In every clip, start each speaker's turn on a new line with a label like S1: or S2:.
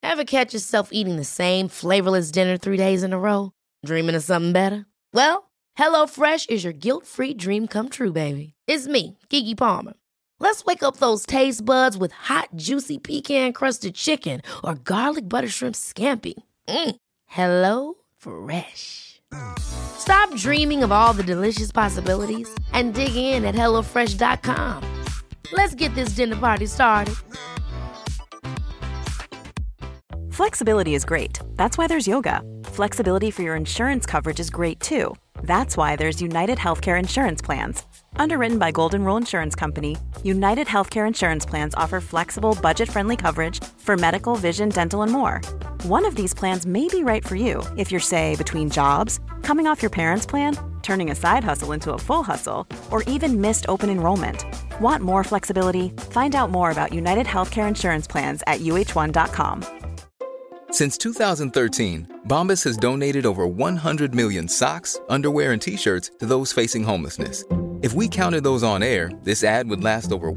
S1: Ever catch yourself eating the same flavorless dinner 3 days in a row? Dreaming of something better? Well, HelloFresh is your guilt-free dream come true, baby. It's me, Keke Palmer. Let's wake up those taste buds with hot, juicy pecan-crusted chicken or garlic butter shrimp scampi. Hello Fresh. Stop dreaming of all the delicious possibilities and dig in at HelloFresh.com. Let's get this dinner party started.
S2: Flexibility is great. That's why there's yoga. Flexibility for your insurance coverage is great too. That's why there's United Healthcare Insurance Plans. Underwritten by Golden Rule Insurance Company, United Healthcare Insurance Plans offer flexible, budget-friendly coverage for medical, vision, dental, and more. One of these plans may be right for you if you're, say, between jobs, coming off your parents' plan, turning a side hustle into a full hustle, or even missed open enrollment. Want more flexibility? Find out more about United Healthcare Insurance Plans at uh1.com.
S3: Since 2013, Bombas has donated over 100 million socks, underwear, and T-shirts to those facing homelessness. If we counted those on air, this ad would last over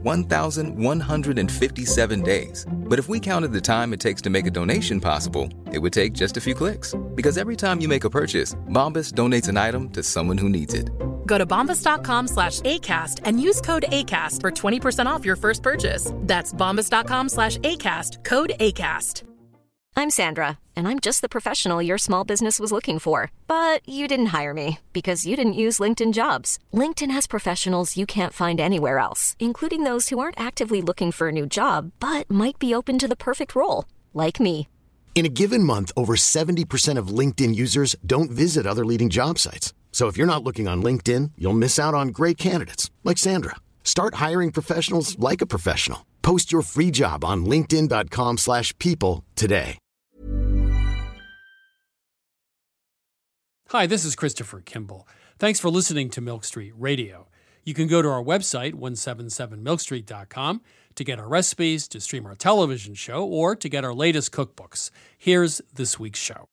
S3: 1,157 days. But if we counted the time it takes to make a donation possible, it would take just a few clicks. Because every time you make a purchase, Bombas donates an item to someone who needs it.
S4: Go to bombas.com/ACAST and use code ACAST for 20% off your first purchase. That's bombas.com/ACAST, code ACAST.
S5: I'm Sandra, and I'm just the professional your small business was looking for. But you didn't hire me because you didn't use LinkedIn Jobs. LinkedIn has professionals you can't find anywhere else, including those who aren't actively looking for a new job, but might be open to the perfect role, like me.
S6: In a given month, over 70% of LinkedIn users don't visit other leading job sites. So if you're not looking on LinkedIn, you'll miss out on great candidates, like Sandra. Start hiring professionals like a professional. Post your free job on linkedin.com/people today.
S7: Hi, this is Christopher Kimball. Thanks for listening to Milk Street Radio. You can go to our website, 177milkstreet.com, to get our recipes, to stream our television show, or to get our latest cookbooks. Here's this week's show.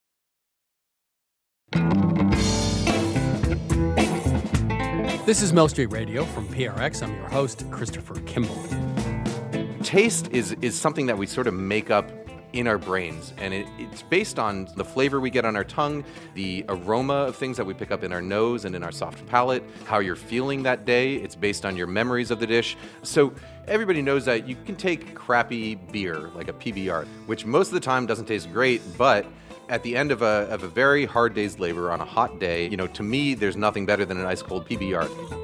S7: This is Milk Street Radio from PRX. I'm your host, Christopher Kimball.
S8: Taste is something that we sort of make up in our brains, and it's based on the flavor we get on our tongue, the aroma of things that we pick up in our nose and in our soft palate, how you're feeling that day. It's based on your memories of the dish. So everybody knows that you can take crappy beer, like a PBR, which most of the time doesn't taste great, but at the end of a very hard day's labor on a hot day, to me, there's nothing better than an ice-cold PBR.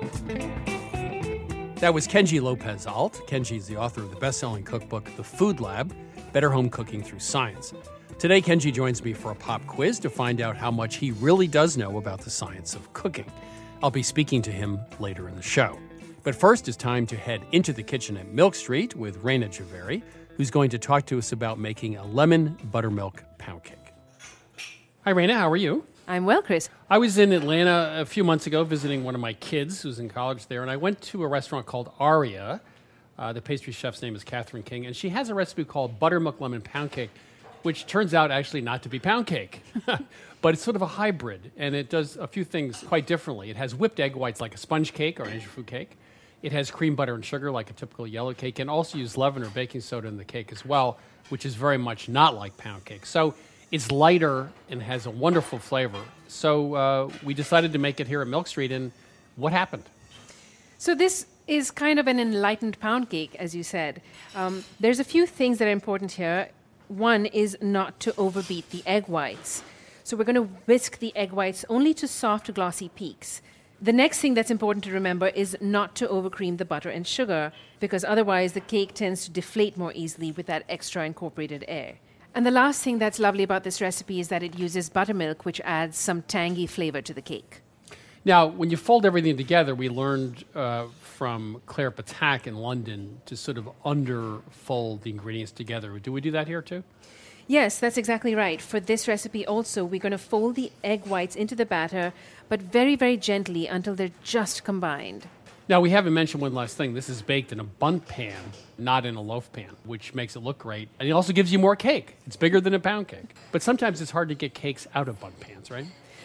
S7: That was Kenji Lopez-Alt. Kenji is the author of the best-selling cookbook, The Food Lab, Better Home Cooking Through Science. Today, Kenji joins me for a pop quiz to find out how much he really does know about the science of cooking. I'll be speaking to him later in the show. But first, it's time to head into the kitchen at Milk Street with Raina Javeri, who's going to talk to us about making a lemon buttermilk pound cake. Hi, Raina. How are you?
S9: I'm well, Chris.
S7: I was in Atlanta a few months ago visiting one of my kids who's in college there, and I went to a restaurant called Aria. The pastry chef's name is Catherine King, and she has a recipe called buttermilk lemon pound cake, which turns out actually not to be pound cake. But it's sort of a hybrid, and it does a few things quite differently. It has whipped egg whites like a sponge cake or angel food cake. It has cream butter and sugar like a typical yellow cake, and also use leaven or baking soda in the cake as well, which is very much not like pound cake. So it's lighter and has a wonderful flavor. So we decided to make it here at Milk Street, and what happened?
S9: So this is kind of an enlightened pound cake, as you said. There's a few things that are important here. One is not to overbeat the egg whites. So we're going to whisk the egg whites only to soft, glossy peaks. The next thing that's important to remember is not to overcream the butter and sugar, because otherwise the cake tends to deflate more easily with that extra incorporated air. And the last thing that's lovely about this recipe is that it uses buttermilk, which adds some tangy flavor to the cake.
S7: Now, when you fold everything together, we learned from Claire Patak in London to sort of underfold the ingredients together. Do we do that here too?
S9: Yes, that's exactly right. For this recipe also, we're going to fold the egg whites into the batter, but very, very gently until they're just combined.
S7: Now, we haven't mentioned one last thing. This is baked in a bundt pan, not in a loaf pan, which makes it look great. And it also gives you more cake. It's bigger than a pound cake. But sometimes it's hard to get cakes out of bundt pans, right?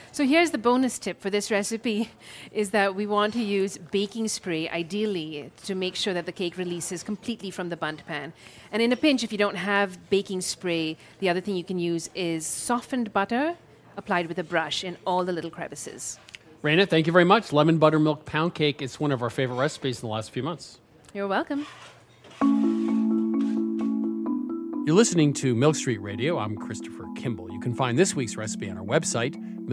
S9: So here's the bonus tip for this recipe is that we want to use baking spray, ideally, to make sure that the cake releases completely from the bundt pan. And in a pinch, if you don't have baking spray, the other thing you can use is softened butter applied with a brush in all the little crevices.
S7: Raina, thank you very much. Lemon buttermilk pound cake is one of our favorite recipes in the last few months.
S9: You're welcome.
S7: You're listening to Milk Street Radio. I'm Christopher Kimball. You can find this week's recipe on our website,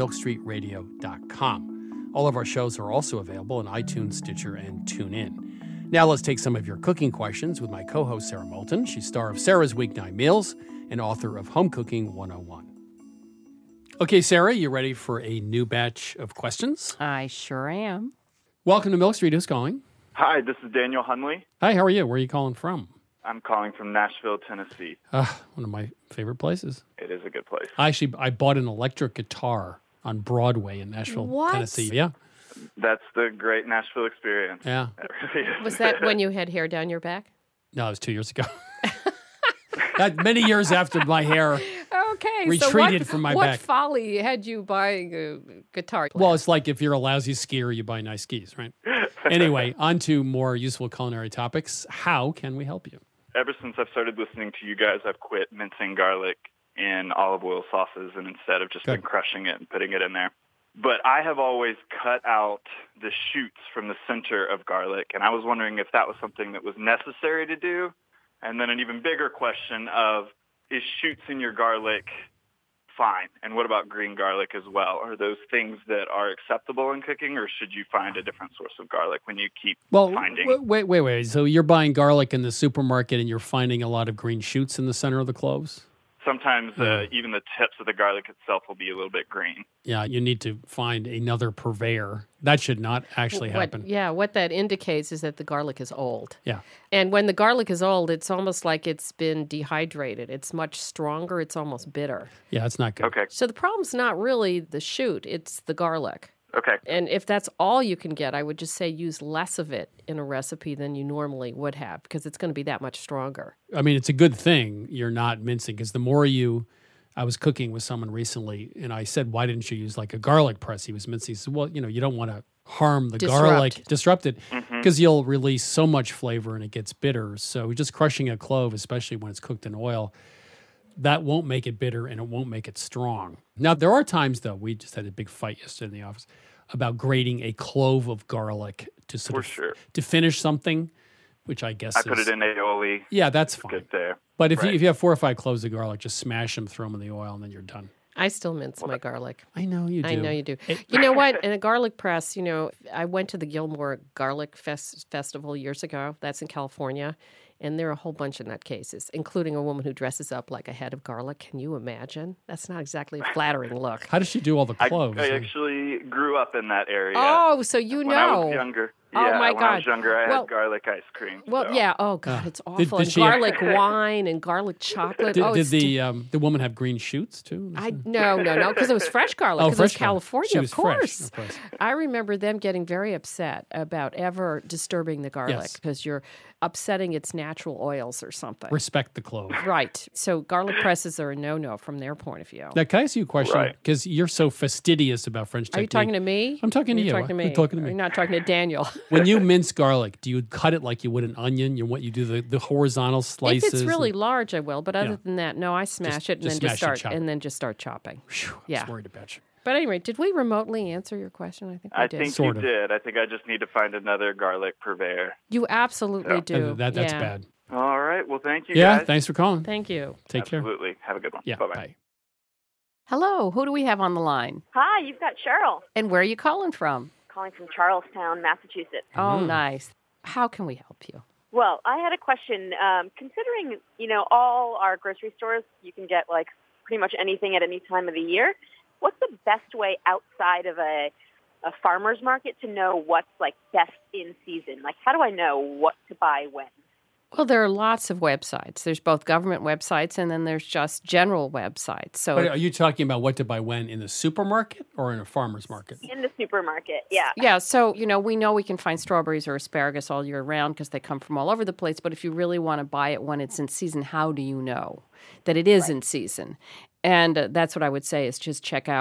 S7: milkstreetradio.com. All of our shows are also available on iTunes, Stitcher, and TuneIn. Now let's take some of your cooking questions with my co-host, Sarah Moulton. She's star of Sarah's Weeknight Meals and author of Home Cooking 101. Okay, Sarah, you ready for a new batch of questions?
S10: I sure am.
S7: Welcome to Milk Street. Who's calling?
S11: Hi, this is Daniel Hunley.
S7: Hi, how are you? Where are you calling from?
S11: I'm calling from Nashville, Tennessee.
S7: One of my favorite places.
S11: It is a good place.
S7: I bought an electric guitar on Broadway in Nashville, Tennessee. Yeah.
S11: That's the great Nashville experience.
S7: Yeah.
S11: It really is.
S10: Was that when you had hair down your back?
S7: No, it was 2 years ago. That many years after my hair retreated from my back.
S10: What folly had you buying a guitar?
S7: Well, it's like if you're a lousy skier, you buy nice skis, right? Anyway, on to more useful culinary topics. How can we help you?
S11: Ever since I've started listening to you guys, I've quit mincing garlic in olive oil sauces and instead of just been crushing it and putting it in there. But I have always cut out the shoots from the center of garlic, and I was wondering if that was something that was necessary to do. And then an even bigger question of, is shoots in your garlic fine? And what about green garlic as well? Are those things that are acceptable in cooking, or should you find a different source of garlic when you keep finding?
S7: Wait. So you're buying garlic in the supermarket and you're finding a lot of green shoots in the center of the cloves?
S11: Sometimes even the tips of the garlic itself will be a little bit green.
S7: Yeah, you need to find another purveyor. That should not actually happen.
S10: What that indicates is that the garlic is old.
S7: Yeah.
S10: And when the garlic is old, it's almost like it's been dehydrated. It's much stronger. It's almost bitter.
S7: Yeah, it's not good.
S11: Okay.
S10: So the problem's not really the shoot. It's the garlic.
S11: Okay.
S10: And if that's all you can get, I would just say use less of it in a recipe than you normally would have because it's going to be that much stronger.
S7: I mean, it's a good thing you're not mincing because the more I was cooking with someone recently and I said, why didn't you use like a garlic press? He was mincing. He said, well, you don't want to harm the garlic, disrupt it because you'll release so much flavor and it gets bitter. So just crushing a clove, especially when it's cooked in oil, that won't make it bitter and it won't make it strong. Now, there are times, though, we just had a big fight yesterday in the office about grating a clove of garlic to to finish something, which I guess
S11: I put it in aioli.
S7: Yeah, that's fine.
S11: Good there.
S7: But if you have 4 or 5 cloves of garlic, just smash them, throw them in the oil, and then you're done.
S10: I still mince my garlic.
S7: I know you do.
S10: I know you do. You know what? In a garlic press, I went to the Gilmore Garlic Festival years ago. That's in California. And there are a whole bunch of nutcases, including a woman who dresses up like a head of garlic. Can you imagine? That's not exactly a flattering look.
S7: How does she do all the cloves?
S11: I actually grew up in that area.
S10: Oh, so you know.
S11: When I was younger.
S10: Oh, my God.
S11: When I was younger, I had garlic ice cream.
S10: Well,
S11: so.
S10: yeah. Oh, God, it's awful. And garlic wine and garlic chocolate.
S7: Did the woman have green shoots, too?
S10: No, because it was fresh garlic. Because it was California,
S7: she was
S10: of course.
S7: Fresh, of course.
S10: I remember them getting very upset about ever disturbing the garlic because you're upsetting its natural oils or something.
S7: Respect the clove.
S10: Right. So garlic presses are a no-no from their point of view.
S7: Now, can I ask you a question? Because you're so fastidious about French technique.
S10: Are you talking to me?
S7: I'm talking to you.
S10: You're talking to me.
S7: You're talking to me.
S10: You're not talking to Daniel.
S7: When you mince garlic, do you cut it like you would an onion? You do the horizontal slices?
S10: If it's really large, I will. But other than that, no, I smash it and then just start chopping.
S7: Whew, I was worried about you.
S10: But anyway, did we remotely answer your question? I think we did.
S11: I think you did. I think I just need to find another garlic purveyor.
S10: You absolutely do.
S7: That's bad.
S11: All right. Well, thank you, guys.
S7: Yeah, thanks for calling.
S10: Thank you.
S7: Take care.
S11: Absolutely. Have a good one.
S7: Yeah,
S11: Bye-bye.
S7: bye.
S10: Hello. Who do we have on the line?
S12: Hi, you've got Cheryl.
S10: And where are you calling from?
S12: Calling from Charlestown, Massachusetts.
S10: Oh, nice. How can we help you?
S12: Well, I had a question. Considering, all our grocery stores, you can get, pretty much anything at any time of the year. What's the best way outside of a farmer's market to know what's, best in season? How do I know what to buy when?
S10: Well, there are lots of websites. There's both government websites and then there's just general websites. So,
S7: but are you talking about what to buy when in the supermarket or in a farmer's market?
S12: In the supermarket, yeah.
S10: Yeah, so, we know we can find strawberries or asparagus all year round because they come from all over the place. But if you really want to buy it when it's in season, how do you know that it is in season? And that's what I would say is just check out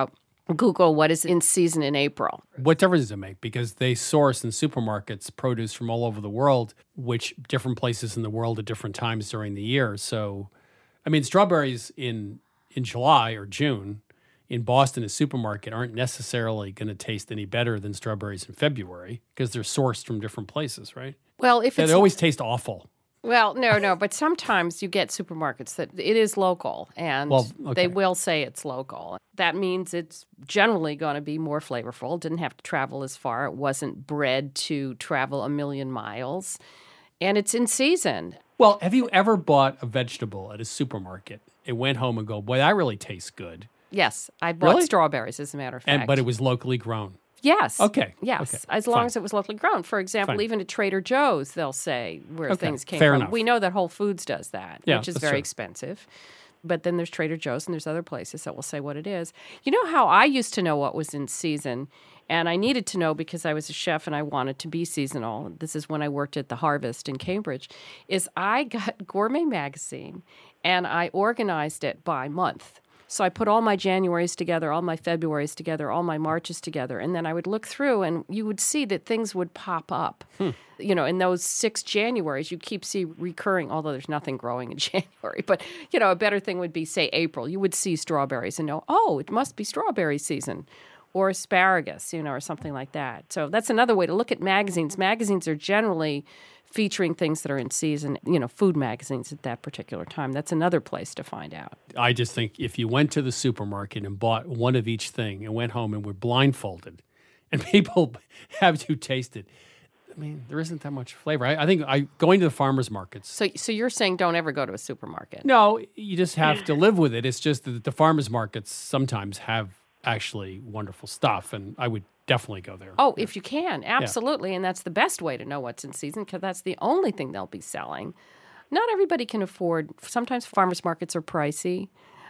S10: Google what is in season in April.
S7: What difference does it make? Because they source in supermarkets produce from all over the world, which different places in the world at different times during the year. So, I mean, strawberries in July or June in Boston, a supermarket, aren't necessarily going to taste any better than strawberries in February because they're sourced from different places, right?
S10: Well, if
S7: they always taste awful.
S10: Well, no, but sometimes you get supermarkets that it is local, and they will say it's local. That means it's generally going to be more flavorful. It didn't have to travel as far. It wasn't bred to travel a million miles, and it's in season.
S7: Well, have you ever bought a vegetable at a supermarket and went home and go, boy, that really tastes good?
S10: Yes, I bought strawberries, as a matter of fact.
S7: But it was locally grown?
S10: Yes.
S7: Okay.
S10: Yes,
S7: okay.
S10: as long as it was locally grown. For example, even at Trader Joe's, they'll say where things came from.
S7: Enough.
S10: We know that Whole Foods does that, which is very
S7: true.
S10: expensive. But then there's Trader Joe's and there's other places that will say what it is. You know how I used to know what was in season? And I needed to know because I was a chef and I wanted to be seasonal. This is when I worked at the Harvest in Cambridge, is I got Gourmet Magazine and I organized it by month. So I put all my Januaries together, all my Februaries together, all my Marches together, and then I would look through and you would see that things would pop up. You know, in those 6 Januaries, you keep see recurring, although there's nothing growing in January. But, you know, a better thing would be, say, April. You would see strawberries and know, oh, it must be strawberry season. Or asparagus, you know, or something like that. So that's another way to look at magazines. Magazines are generally featuring things that are in season, you know, food magazines at that particular time. That's another place to find out.
S7: I just think if you went to the supermarket and bought one of each thing and went home and were blindfolded and people have you taste it, I mean, there isn't that much flavor. I think going to the farmers markets.
S10: So you're saying don't ever go to a supermarket?
S7: No, you just have to live with it. It's just that the farmers markets sometimes have actually wonderful stuff, and I would definitely go there.
S10: Oh, if you can, absolutely. And that's the best way to know what's in season because that's the only thing they'll be selling. Not everybody can afford. Sometimes farmers markets are pricey,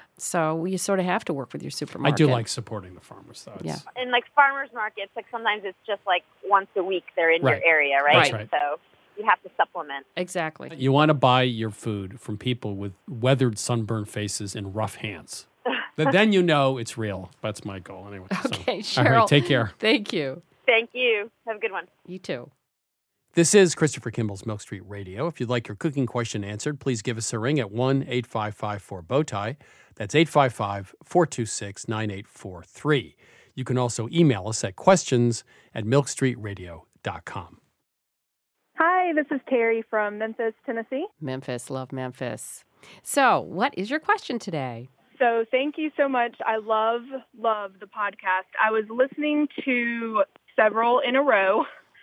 S10: so you sort of have to work with your supermarket.
S7: I do like supporting the farmers, though.
S10: Yeah.
S12: And like farmers markets, like sometimes it's just like once a week they're in your area, right?
S7: That's right.
S12: So you have to supplement.
S10: Exactly.
S7: You want to buy your food from people with weathered, sunburned faces and rough hands. Then you know it's real. That's my goal anyway.
S10: Okay,
S7: so.
S10: Cheryl.
S7: All right, take care.
S10: Thank you.
S12: Thank you. Have a good one.
S10: You too.
S7: This is Christopher Kimball's Milk Street Radio. If you'd like your cooking question answered, please give us a ring at 1-855-4BOWTIE. That's 855-426-9843. You can also email us at questions@milkstreetradio.com.
S13: Hi, this is Terry from Memphis, Tennessee.
S10: Memphis, love Memphis. So, what is your question today?
S13: So thank you so much. I love the podcast. I was listening to several in a row,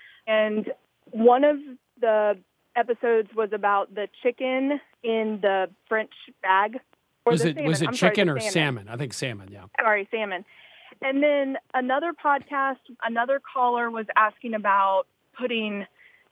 S13: and one of the episodes was about the chicken in the French bag.
S7: Was it chicken or salmon? I think salmon, yeah.
S13: Sorry, salmon. And then another podcast, another caller was asking about putting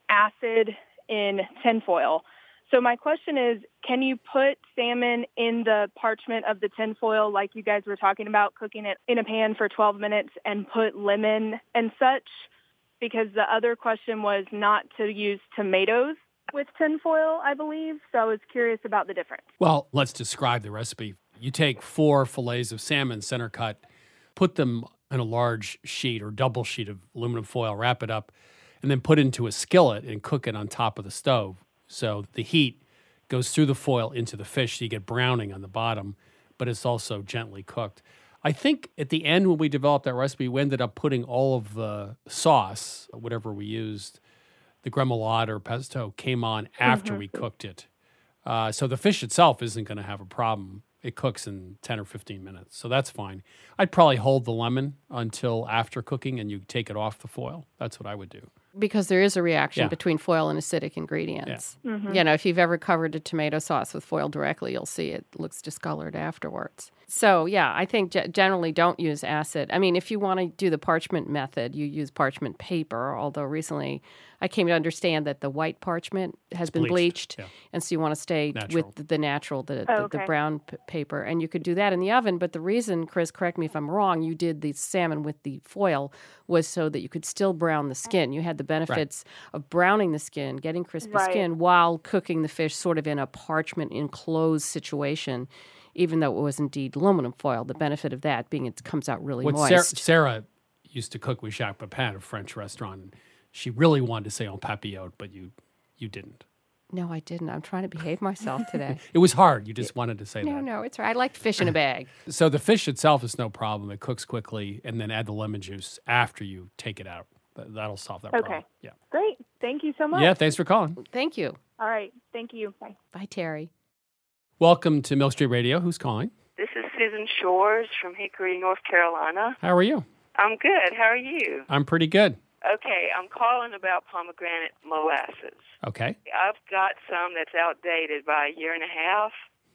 S13: acid in tinfoil. So my question is, can you put salmon in the parchment of the tinfoil like you guys were talking about, cooking it in a pan for 12 minutes and put lemon and such? Because the other question was not to use tomatoes with tinfoil, I believe. So I was curious about the difference.
S7: Well, let's describe the recipe. You take 4 fillets of salmon, center cut, put them in a large sheet or double sheet of aluminum foil, wrap it up, and then put it into a skillet and cook it on top of the stove. So the heat goes through the foil into the fish, so you get browning on the bottom, but it's also gently cooked. I think at the end when we developed that recipe, we ended up putting all of the sauce, whatever we used, the gremolade or pesto, came on after we cooked it. So the fish itself isn't going to have a problem. It cooks in 10 or 15 minutes, so that's fine. I'd probably hold the lemon until after cooking and you take it off the foil. That's what I would do.
S10: Because there is a reaction between foil and acidic ingredients. Yeah. Mm-hmm. You know, if you've ever covered a tomato sauce with foil directly, you'll see it looks discolored afterwards. So, yeah, I think generally don't use acid. I mean, if you want to do the parchment method, you use parchment paper, although recently I came to understand that the white parchment has been bleached, and so you want to stay with the natural, the brown paper, and you could do that in the oven. But the reason, Chris, correct me if I'm wrong, you did the salmon with the foil was so that you could still brown the skin. You had the benefits of browning the skin, getting crispy skin, while cooking the fish sort of in a parchment enclosed situation even though it was indeed aluminum foil. The benefit of that being it comes out really
S7: What
S10: moist.
S7: Sarah used to cook with Jacques Pepin, a French restaurant, and she really wanted to say en papillote, but you didn't.
S10: No, I didn't. I'm trying to behave myself today.
S7: It was hard. You just wanted to say that.
S10: No, it's all right. I like fish in a bag.
S7: So the fish itself is no problem. It cooks quickly, and then add the lemon juice after you take it out. That'll solve that problem.
S13: Okay.
S7: Yeah.
S13: Great. Thank you so much.
S7: Yeah, thanks for calling.
S10: Thank you.
S13: All right. Thank you. Bye.
S10: Bye, Terry.
S7: Welcome to Milk Street Radio. Who's calling?
S14: This is Susan Shores from Hickory, North Carolina.
S7: How are you?
S14: I'm good. How are you?
S7: I'm pretty good.
S14: Okay, I'm calling about pomegranate molasses.
S7: Okay.
S14: I've got some that's outdated by a year and a half,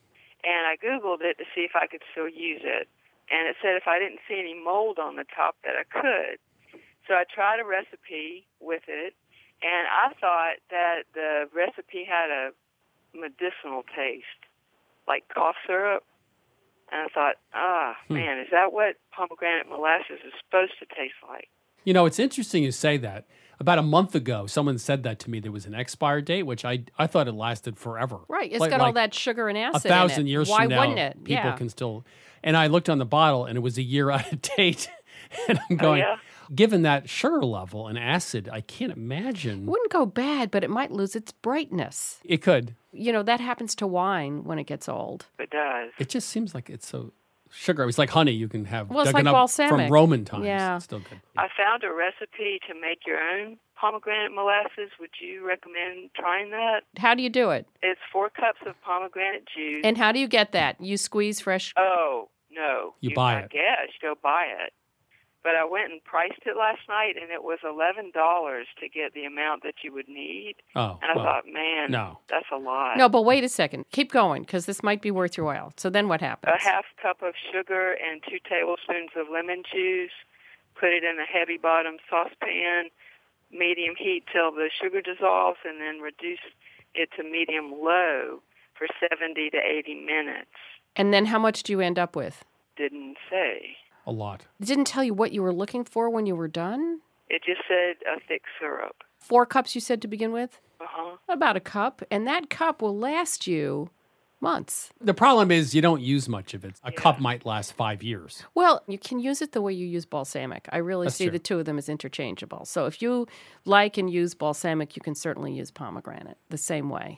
S14: and I Googled it to see if I could still use it. And it said if I didn't see any mold on the top that I could. So I tried a recipe with it, and I thought that the recipe had a medicinal taste, like cough syrup. And I thought, man, is that what pomegranate molasses is supposed to taste like?
S7: You know, it's interesting you say that. About a month ago, someone said that to me. There was an expire date, which I thought it lasted forever.
S10: Right. It's got all that sugar and acid
S7: 1,000
S10: in it.
S7: years
S10: Why
S7: from now,
S10: wouldn't it?
S7: people can still... And I looked on the bottle, and it was a year out of date. And I'm going, given that sugar level and acid, I can't imagine...
S10: It wouldn't go bad, but it might lose its brightness.
S7: It could.
S10: You know, that happens to wine when it gets old.
S14: It does.
S7: It just seems like it's so... Sugar. It's like honey you can have
S10: well, it's
S7: dug
S10: like
S7: up
S10: balsamic.
S7: from Roman times.
S10: Yeah.
S7: It's still good.
S14: I found a recipe to make your own pomegranate molasses. Would you recommend trying that?
S10: How do you do it?
S14: It's 4 cups of pomegranate juice.
S10: And how do you get that? You squeeze fresh?
S14: Oh, no.
S7: You buy
S14: I
S7: it.
S14: guess. Go buy it. But I went and priced it last night, and it was $11 to get the amount that you would need.
S7: Oh,
S14: and I thought, man, that's a lot.
S10: No, but wait a second. Keep going, because this might be worth your while. So then what happens?
S14: A half cup of sugar and 2 tablespoons of lemon juice. Put it in a heavy bottom saucepan, medium heat till the sugar dissolves, and then reduce it to medium low for 70 to 80 minutes.
S10: And then how much do you end up with?
S14: Didn't say.
S7: A lot.
S10: It didn't tell you what you were looking for when you were done?
S14: It just said a thick syrup.
S10: 4 cups, you said, to begin with?
S14: Uh-huh.
S10: About a cup. And that cup will last you months.
S7: The problem is you don't use much of it. A cup might last 5 years.
S10: Well, you can use it the way you use balsamic. I really see the two of them as interchangeable. So if you like and use balsamic, you can certainly use pomegranate the same way.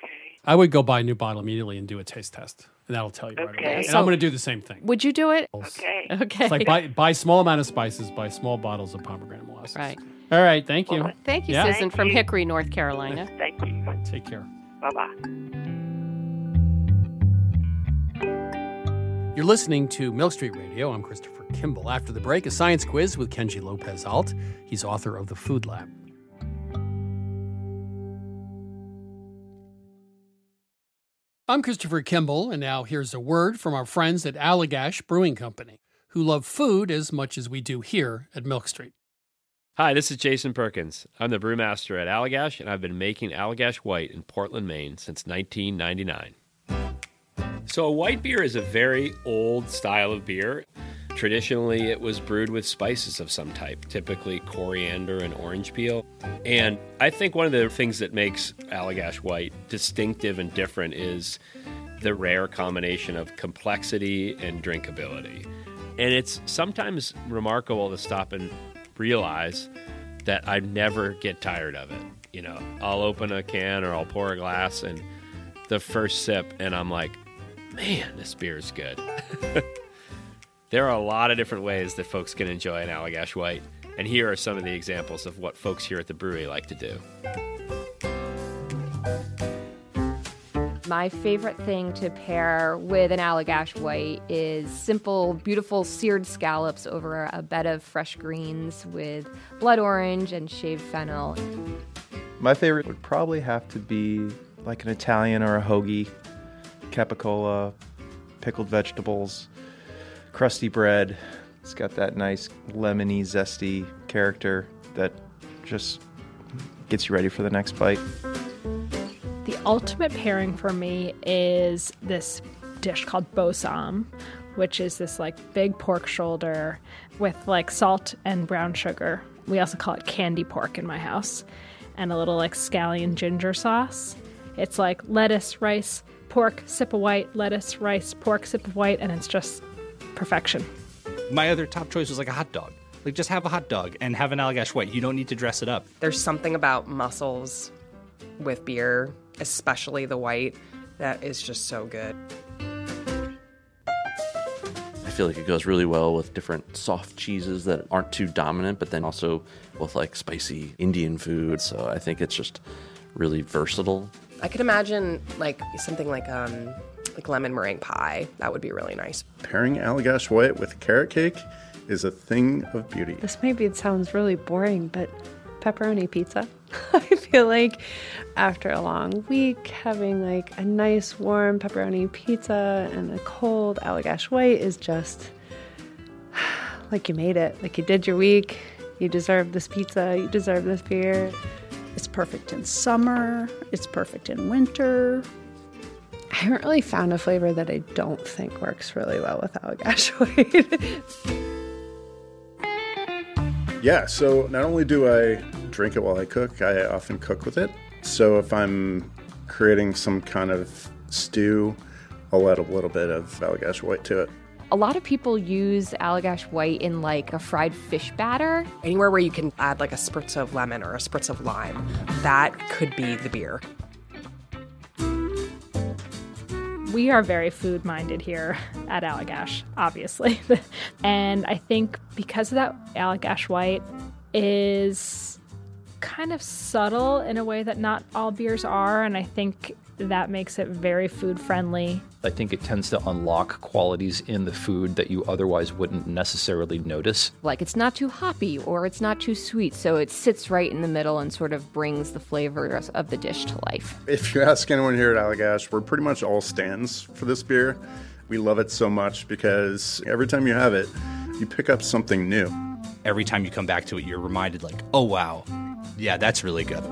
S7: I would go buy a new bottle immediately and do a taste test. And that'll tell you right away. And
S10: So-
S7: I'm going to do the same thing.
S10: Would you do it?
S14: Okay.
S10: Okay.
S7: It's like buy small amount of spices, buy small bottles of pomegranate molasses.
S10: Right.
S7: All right. Thank you.
S10: Thank you,
S7: Yeah.
S10: Susan, from Hickory, North Carolina.
S14: Thank you.
S7: Take care.
S14: Bye-bye.
S7: You're listening to Milk Street Radio. I'm Christopher Kimball. After the break, a science quiz with Kenji Lopez-Alt. He's author of The Food Lab. I'm Christopher Kimball, and now here's a word from our friends at Allagash Brewing Company, who love food as much as we do here at Milk Street.
S15: Hi, this is Jason Perkins. I'm the brewmaster at Allagash, and I've been making Allagash White in Portland, Maine since 1999. So a white beer is a very old style of beer. Traditionally, it was brewed with spices of some type, typically coriander and orange peel. And I think one of the things that makes Allagash White distinctive and different is the rare combination of complexity and drinkability. And it's sometimes remarkable to stop and realize that I never get tired of it. You know, I'll open a can or I'll pour a glass, and the first sip, and I'm like, man, this beer is good. There are a lot of different ways that folks can enjoy an Allagash White, and here are some of the examples of what folks here at the brewery like to do.
S16: My favorite thing to pair with an Allagash White is simple, beautiful seared scallops over a bed of fresh greens with blood orange and shaved fennel.
S17: My favorite would probably have to be like an Italian or a hoagie, capicola, pickled vegetables, crusty bread. It's got that nice lemony, zesty character that just gets you ready for the next bite.
S18: The ultimate pairing for me is this dish called bossam, which is this like big pork shoulder with like salt and brown sugar. We also call it candy pork in my house, and a little like scallion ginger sauce. It's like lettuce, rice, pork, sip of white, lettuce, rice, pork, sip of white, and it's just perfection.
S19: My other top choice was like a hot dog. Like, just have a hot dog and have an Allagash White. You don't need to dress it up.
S20: There's something about mussels with beer, especially the white, that is just so good.
S21: I feel like it goes really well with different soft cheeses that aren't too dominant, but then also with like spicy Indian food. So I think it's just really versatile.
S20: I could imagine like something like lemon meringue pie. That would be really nice.
S22: Pairing Allagash White with carrot cake is a thing of beauty.
S23: This maybe it sounds really boring, but pepperoni pizza. I feel like after a long week, having like a nice warm pepperoni pizza and a cold Allagash White is just like you made it. Like you did your week. You deserve this pizza. You deserve this beer.
S24: It's perfect in summer. It's perfect in winter.
S23: I haven't really found a flavor that I don't think works really well with Allagash White.
S22: Yeah, so not only do I drink it while I cook, I often cook with it. So if I'm creating some kind of stew, I'll add a little bit of Allagash White to it.
S16: A lot of people use Allagash White in like a fried fish batter.
S20: Anywhere where you can add like a spritz of lemon or a spritz of lime, that could be the beer.
S18: We are very food-minded here at Allagash, obviously. And I think because of that, Allagash White is kind of subtle in a way that not all beers are, and I think that makes it very food-friendly.
S25: I think it tends to unlock qualities in the food that you otherwise wouldn't necessarily notice.
S16: Like it's not too hoppy or it's not too sweet, so it sits right in the middle and sort of brings the flavors of the dish to life.
S22: If you ask anyone here at Allagash, we're pretty much all stands for this beer. We love it so much because every time you have it, you pick up something new.
S19: Every time you come back to it, you're reminded like, oh, wow, yeah, that's really good.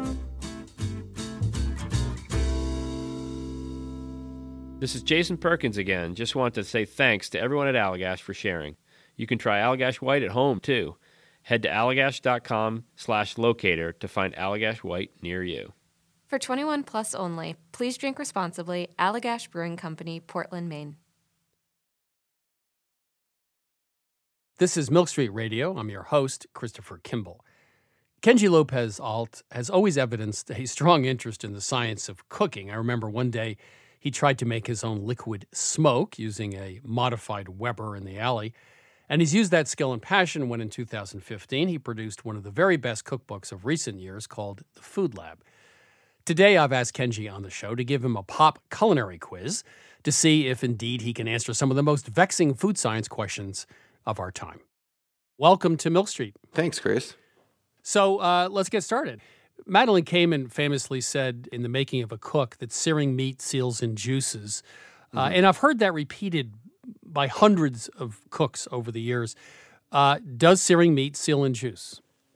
S15: This is Jason Perkins again. Just want to say thanks to everyone at Allagash for sharing. You can try Allagash White at home, too. Head to allagash.com/locator to find Allagash White near you.
S26: For 21 plus only, please drink responsibly. Allagash Brewing Company, Portland, Maine.
S7: This is Milk Street Radio. I'm your host, Christopher Kimball. Kenji Lopez Alt has always evidenced a strong interest in the science of cooking. I remember one day he tried to make his own liquid smoke using a modified Weber in the alley. And he's used that skill and passion when in 2015 he produced one of the very best cookbooks of recent years called The Food Lab. Today I've asked Kenji on the show to give him a pop culinary quiz to see if indeed he can answer some of the most vexing food science questions of our time. Welcome to Milk Street.
S8: Thanks, Chris.
S7: So let's get started. Madeline Kamen famously said in The Making of a Cook that searing meat seals in juices. And I've heard that repeated by hundreds of cooks over the years. Does searing meat seal in juice?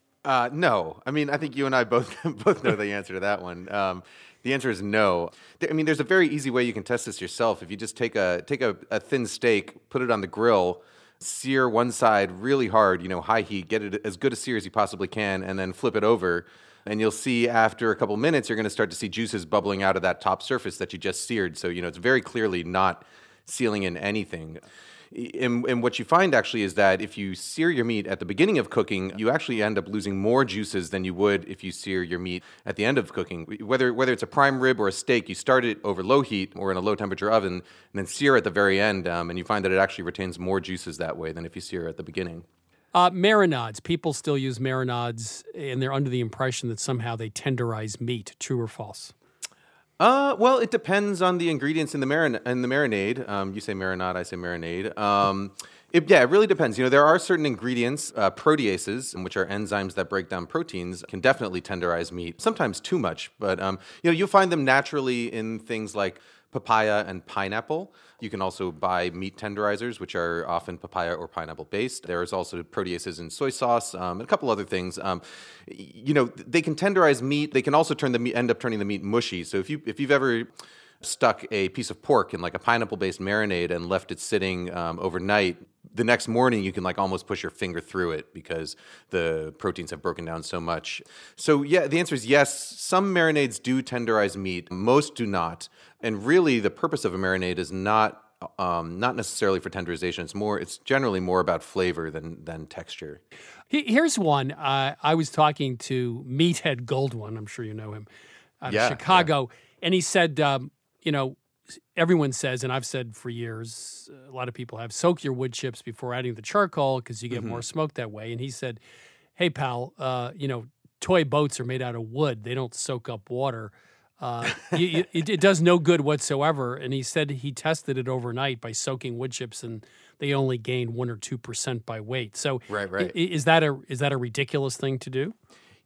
S8: No. I mean, I think you and I both know the answer to that one. The answer is no. I mean, there's a very easy way you can test this yourself. If you just take a thin steak, put it on the grill, sear one side really hard, high heat, get it as good a sear as you possibly can, and then flip it over. And you'll see after a couple minutes, you're going to start to see juices bubbling out of that top surface that you just seared. So, it's very clearly not sealing in anything. And what you find actually is that if you sear your meat at the beginning of cooking, you actually end up losing more juices than you would if you sear your meat at the end of cooking. Whether it's a prime rib or a steak, you start it over low heat or in a low temperature oven and then sear at the very end. And you find that it actually retains more juices that way than if you sear at the beginning.
S7: Marinades. People still use marinades, and they're under the impression that somehow they tenderize meat. True or false?
S8: Well, it depends on the ingredients in the marinade. You say marinade, I say marinade. It really depends. There are certain ingredients, proteases, which are enzymes that break down proteins, can definitely tenderize meat. Sometimes too much, but you'll find them naturally in things like papaya and pineapple. You can also buy meat tenderizers, which are often papaya or pineapple based. There's also proteases in soy sauce and a couple other things. They can tenderize meat. They can also end up turning the meat mushy. So if you've ever stuck a piece of pork in like a pineapple based marinade and left it sitting overnight, the next morning you can like almost push your finger through it because the proteins have broken down so much. So yeah, the answer is yes. Some marinades do tenderize meat. Most do not. And really the purpose of a marinade is not necessarily for tenderization. It's generally more about flavor than texture.
S7: Here's one. I was talking to Meathead Goldwyn. I'm sure you know him, out of Chicago. And he said, everyone says, and I've said for years, a lot of people have, soak your wood chips before adding the charcoal because you get more smoke that way. And he said, hey, pal, toy boats are made out of wood. They don't soak up water. It does no good whatsoever. And he said he tested it overnight by soaking wood chips, and they only gained 1 or 2% by weight. So
S8: right.
S7: Is that a ridiculous thing to do?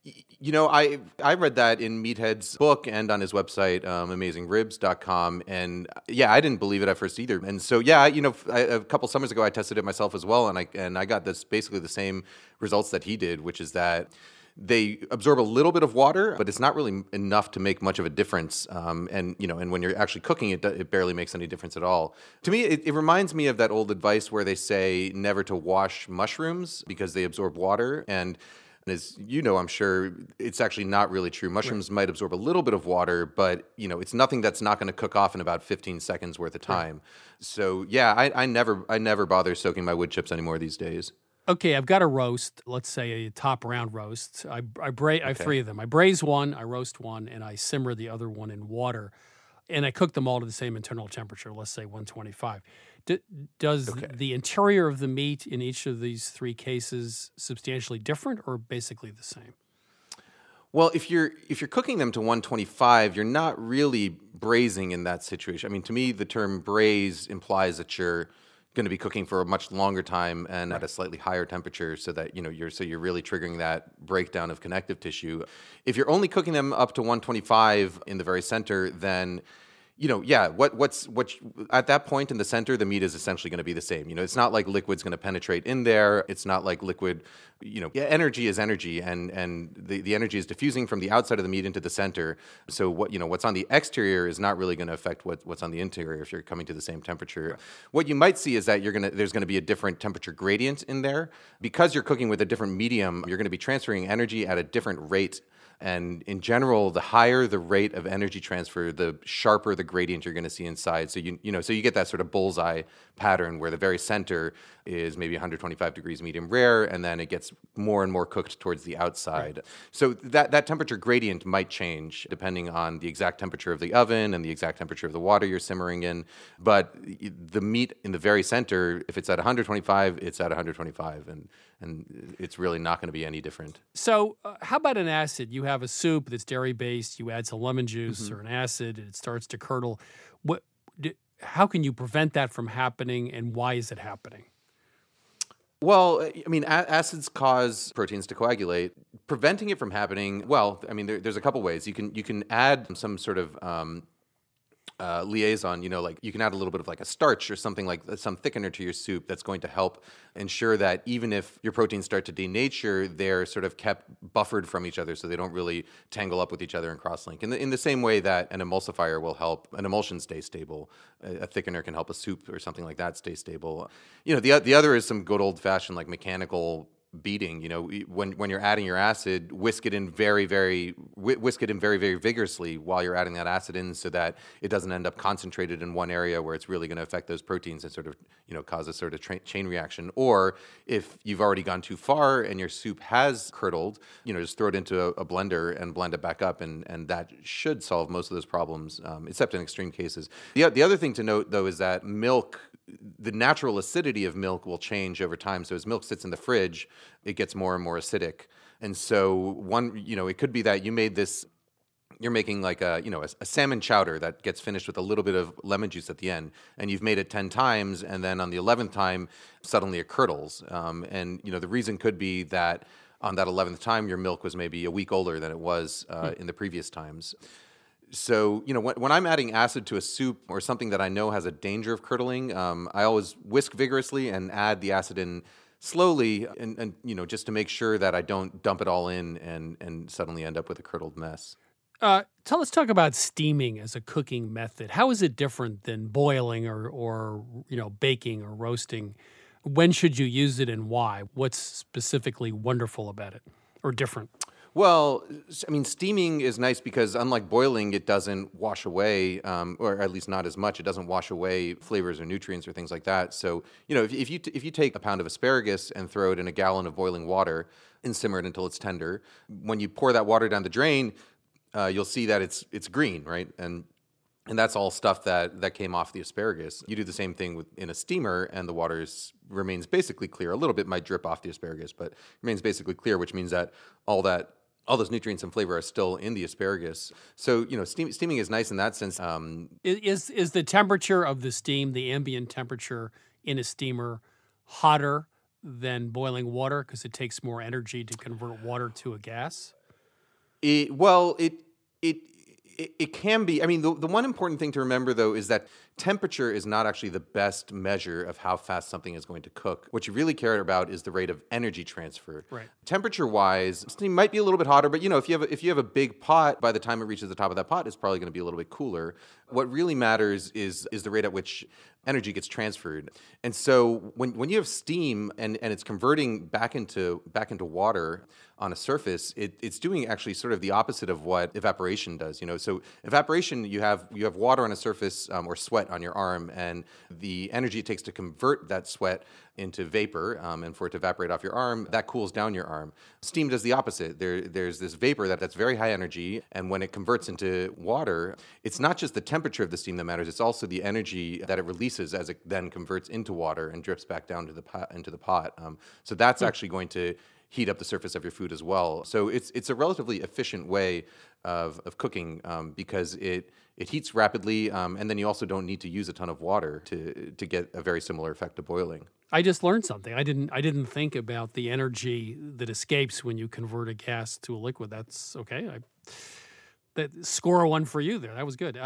S8: I read that in Meathead's book and on his website, AmazingRibs.com. And yeah, I didn't believe it at first either. And so, yeah, a couple summers ago, I tested it myself as well. And I got basically the same results that he did, which is that they absorb a little bit of water, but it's not really enough to make much of a difference. And when you're actually cooking it, it barely makes any difference at all. To me, it reminds me of that old advice where they say never to wash mushrooms because they absorb water. And as you know, I'm sure it's actually not really true. Mushrooms might absorb a little bit of water, but it's nothing that's not going to cook off in about 15 seconds worth of time. Right. So yeah, I never bother soaking my wood chips anymore these days.
S7: Okay, I've got a roast, let's say a top round roast. I have 3 of them. I braise one, I roast one, and I simmer the other one in water. And I cook them all to the same internal temperature, let's say 125. Does the interior of the meat in each of these 3 cases substantially different or basically the same?
S8: Well, if you're cooking them to 125, you're not really braising in that situation. I mean, to me, the term braise implies that you're going to be cooking for a much longer time and at a slightly higher temperature, so that you're really triggering that breakdown of connective tissue. If you're only cooking them up to 125 in the very center, then what's at that point in the center, the meat is essentially going to be the same. It's not like liquid's going to penetrate in there. It's not like liquid, energy is energy, and the energy is diffusing from the outside of the meat into the center. So what's on the exterior is not really going to affect what's on the interior if you're coming to the same temperature. What you might see is that there's going to be a different temperature gradient in there. Because you're cooking with a different medium, you're going to be transferring energy at a different rate. And in general, the higher the rate of energy transfer, the sharper the gradient you're going to see inside. So so you get that sort of bullseye pattern where the very center is maybe 125 degrees medium rare, and then it gets more and more cooked towards the outside. Right. So that temperature gradient might change depending on the exact temperature of the oven and the exact temperature of the water you're simmering in. But the meat in the very center, if it's at 125, it's at 125, and it's really not going to be any different.
S7: So how about an acid? You have a soup that's dairy-based, you add some lemon juice or an acid, and it starts to curdle. How can you prevent that from happening, and why is it happening?
S8: Well, I mean, acids cause proteins to coagulate. Preventing it from happening, there's a couple ways. You can add some sort of liaison, like you can add a little bit of like a starch or something like some thickener to your soup that's going to help ensure that even if your proteins start to denature, they're sort of kept buffered from each other so they don't really tangle up with each other and cross-link. In the same way that an emulsifier will help an emulsion stay stable, a thickener can help a soup or something like that stay stable. The other is some good old-fashioned like mechanical beating. When you're adding your acid, whisk it in very, very vigorously while you're adding that acid in, so that it doesn't end up concentrated in one area where it's really going to affect those proteins and sort of cause a sort of chain reaction. Or if you've already gone too far and your soup has curdled, just throw it into a blender and blend it back up, and that should solve most of those problems, except in extreme cases. The other thing to note, though, is that milk, the natural acidity of milk will change over time. So as milk sits in the fridge, it gets more and more acidic. And so it could be that you're making like a salmon chowder that gets finished with a little bit of lemon juice at the end, and you've made it 10 times, and then on the 11th time, suddenly it curdles. The reason could be that on that 11th time, your milk was maybe a week older than it was in the previous times. So, when I'm adding acid to a soup or something that I know has a danger of curdling, I always whisk vigorously and add the acid in slowly, and just to make sure that I don't dump it all in and suddenly end up with a curdled mess.
S7: Let's talk about steaming as a cooking method. How is it different than boiling or baking or roasting? When should you use it and why? What's specifically wonderful about it or different?
S8: Well, I mean, steaming is nice because unlike boiling, it doesn't wash away, or at least not as much. It doesn't wash away flavors or nutrients or things like that. So, if you take a pound of asparagus and throw it in a gallon of boiling water and simmer it until it's tender, when you pour that water down the drain, you'll see that it's green, right? And that's all stuff that came off the asparagus. You do the same thing in a steamer, and the water remains basically clear. A little bit might drip off the asparagus, but remains basically clear, which means that all those nutrients and flavor are still in the asparagus. So, steaming is nice in that sense.
S7: Is the temperature of the steam, the ambient temperature in a steamer, hotter than boiling water because it takes more energy to convert water to a gas?
S8: It can be. I mean, the one important thing to remember, though, is that temperature is not actually the best measure of how fast something is going to cook. What you really care about is the rate of energy transfer.
S7: Right.
S8: Temperature-wise, steam might be a little bit hotter, but if you have a big pot, by the time it reaches the top of that pot, it's probably going to be a little bit cooler. What really matters is the rate at which energy gets transferred. And so when you have steam and it's converting back into water on a surface, it's doing actually sort of the opposite of what evaporation does. So evaporation, you have water on a surface or sweat on your arm, and the energy it takes to convert that sweat into vapor and for it to evaporate off your arm, that cools down your arm. Steam does the opposite. There's this vapor that's very high energy, and when it converts into water, it's not just the temperature of the steam that matters, it's also the energy that it releases as it then converts into water and drips back down into the pot. So that's actually going to heat up the surface of your food as well. So it's a relatively efficient way of cooking because it heats rapidly, and then you also don't need to use a ton of water to get a very similar effect to boiling.
S7: I just learned something. I didn't think about the energy that escapes when you convert a gas to a liquid. That's okay. That score one for you there. That was good.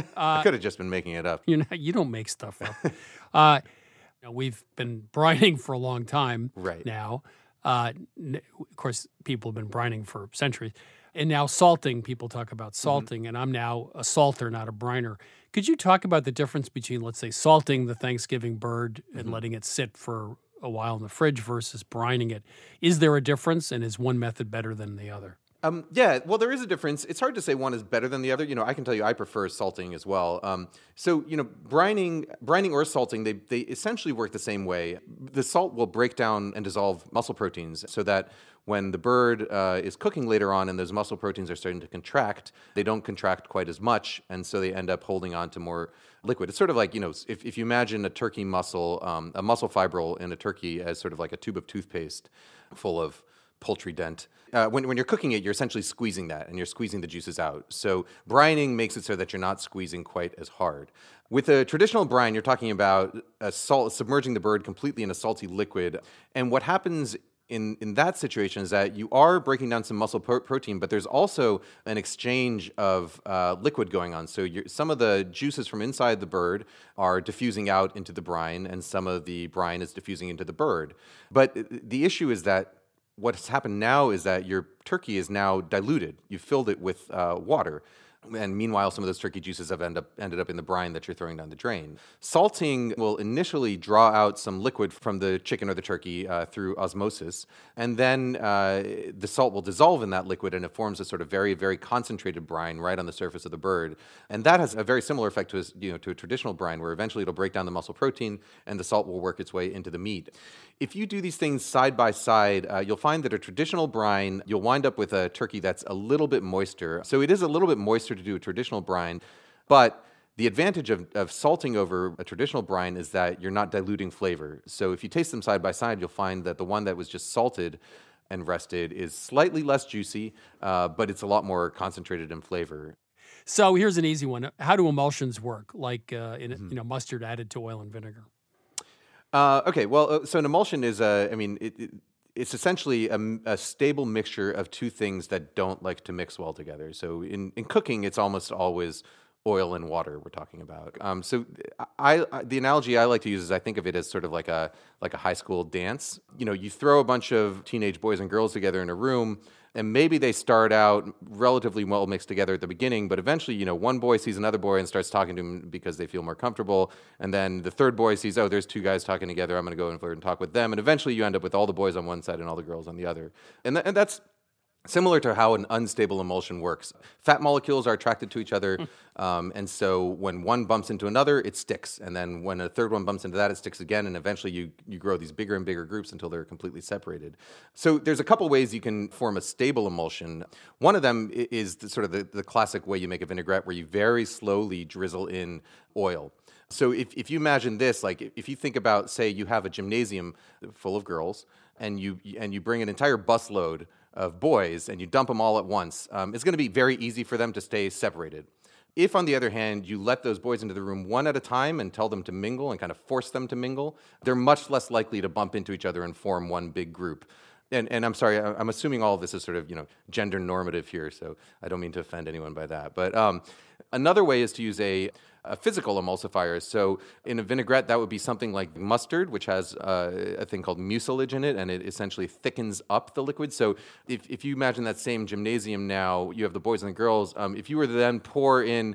S8: I could have just been making it up.
S7: You don't make stuff up. We've been brining for a long time now. Of course, people have been brining for centuries. And now salting, people talk about salting, and I'm now a salter, not a briner. Could you talk about the difference between, let's say, salting the Thanksgiving bird and letting it sit for a while in the fridge versus brining it? Is there a difference, and is one method better than the other?
S8: Yeah, well, there is a difference. It's hard to say one is better than the other. I can tell you I prefer salting as well. So, brining or salting, they essentially work the same way. The salt will break down and dissolve muscle proteins so that when the bird is cooking later on and those muscle proteins are starting to contract, they don't contract quite as much, and so they end up holding on to more liquid. It's sort of like, if you imagine a turkey muscle, a muscle fibril in a turkey as sort of like a tube of toothpaste full of poultry dent. When you're cooking it, you're essentially squeezing that, and you're squeezing the juices out. So brining makes it so that you're not squeezing quite as hard. With a traditional brine, you're talking about submerging the bird completely in a salty liquid. And what happens in that situation is that you are breaking down some muscle protein, but there's also an exchange of liquid going on. So some of the juices from inside the bird are diffusing out into the brine, and some of the brine is diffusing into the bird. But the issue is that what's happened now is that your turkey is now diluted. You've filled it with water. And meanwhile, some of those turkey juices have ended up in the brine that you're throwing down the drain. Salting will initially draw out some liquid from the chicken or the turkey through osmosis, and then the salt will dissolve in that liquid, and it forms a sort of very, very concentrated brine right on the surface of the bird. And that has a very similar effect to a traditional brine, where eventually it'll break down the muscle protein, and the salt will work its way into the meat. If you do these things side by side, you'll find that a traditional brine, you'll wind up with a turkey that's a little bit moister. So it is a little bit moister to do a traditional brine, but the advantage of salting over a traditional brine is that you're not diluting flavor. So if you taste them side by side, you'll find that the one that was just salted and rested is slightly less juicy, but it's a lot more concentrated in flavor.
S7: So here's an easy one. How do emulsions work, like mustard added to oil and vinegar?
S8: Okay, well, so an emulsion is it's essentially a stable mixture of two things that don't like to mix well together. So in cooking, it's almost always oil and water we're talking about. So the analogy I like to use is I think of it as sort of like a high school dance. You throw a bunch of teenage boys and girls together in a room, and maybe they start out relatively well mixed together at the beginning, but eventually, one boy sees another boy and starts talking to him because they feel more comfortable. And then the third boy sees, oh, there's two guys talking together. I'm going to go over and talk with them. And eventually you end up with all the boys on one side and all the girls on the other. And that's similar to how an unstable emulsion works. Fat molecules are attracted to each other, and so when one bumps into another, it sticks. And then when a third one bumps into that, it sticks again, and eventually you grow these bigger and bigger groups until they're completely separated. So there's a couple ways you can form a stable emulsion. One of them is the classic way you make a vinaigrette, where you very slowly drizzle in oil. So if you imagine this, like if you think about, say, you have a gymnasium full of girls, and you bring an entire busload of boys and you dump them all at once, it's going to be very easy for them to stay separated. If, on the other hand, you let those boys into the room one at a time and tell them to mingle and kind of force them to mingle, they're much less likely to bump into each other and form one big group. And I'm sorry, I'm assuming all of this is sort of gender normative here, so I don't mean to offend anyone by that. But another way is to use a physical emulsifier. So in a vinaigrette, that would be something like mustard, which has a thing called mucilage in it, and it essentially thickens up the liquid. So if you imagine that same gymnasium now, you have the boys and the girls. If you were to then pour in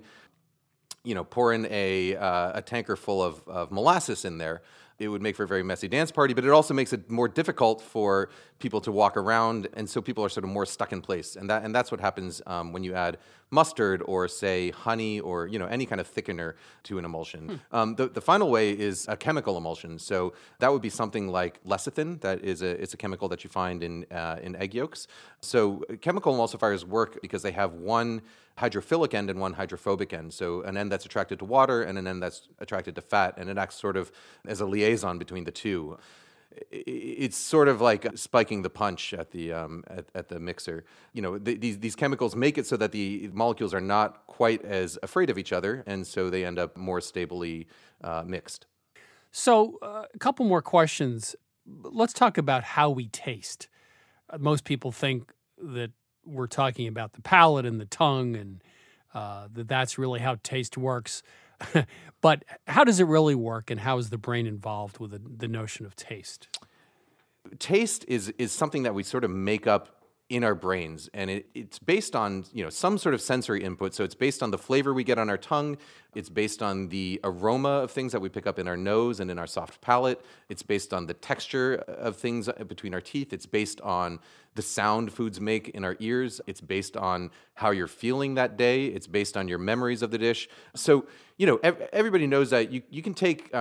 S8: a tanker full of molasses in there, it would make for a very messy dance party, but it also makes it more difficult for people to walk around, and so people are sort of more stuck in place. And that's what happens when you add mustard or, say, honey or any kind of thickener to an emulsion. The final way is a chemical emulsion. So that would be something like lecithin. It's a chemical that you find in egg yolks. So chemical emulsifiers work because they have one hydrophilic end and one hydrophobic end. So an end that's attracted to water and an end that's attracted to fat, and it acts sort of as a liaison between the two. It's sort of like spiking the punch at the mixer. These chemicals make it so that the molecules are not quite as afraid of each other, and so they end up more stably mixed.
S7: So a couple more questions. Let's talk about how we taste. Most people think that we're talking about the palate and the tongue, and that's really how taste works. But how does it really work, and how is the brain involved with the notion of taste?
S8: Taste is something that we sort of make up in our brains, and it's based on some sort of sensory input. So it's based on the flavor we get on our tongue. It's based on the aroma of things that we pick up in our nose and in our soft palate. It's based on the texture of things between our teeth. It's based on the sound foods make in our ears. It's based on how you're feeling that day. It's based on your memories of the dish. So everybody knows that you can take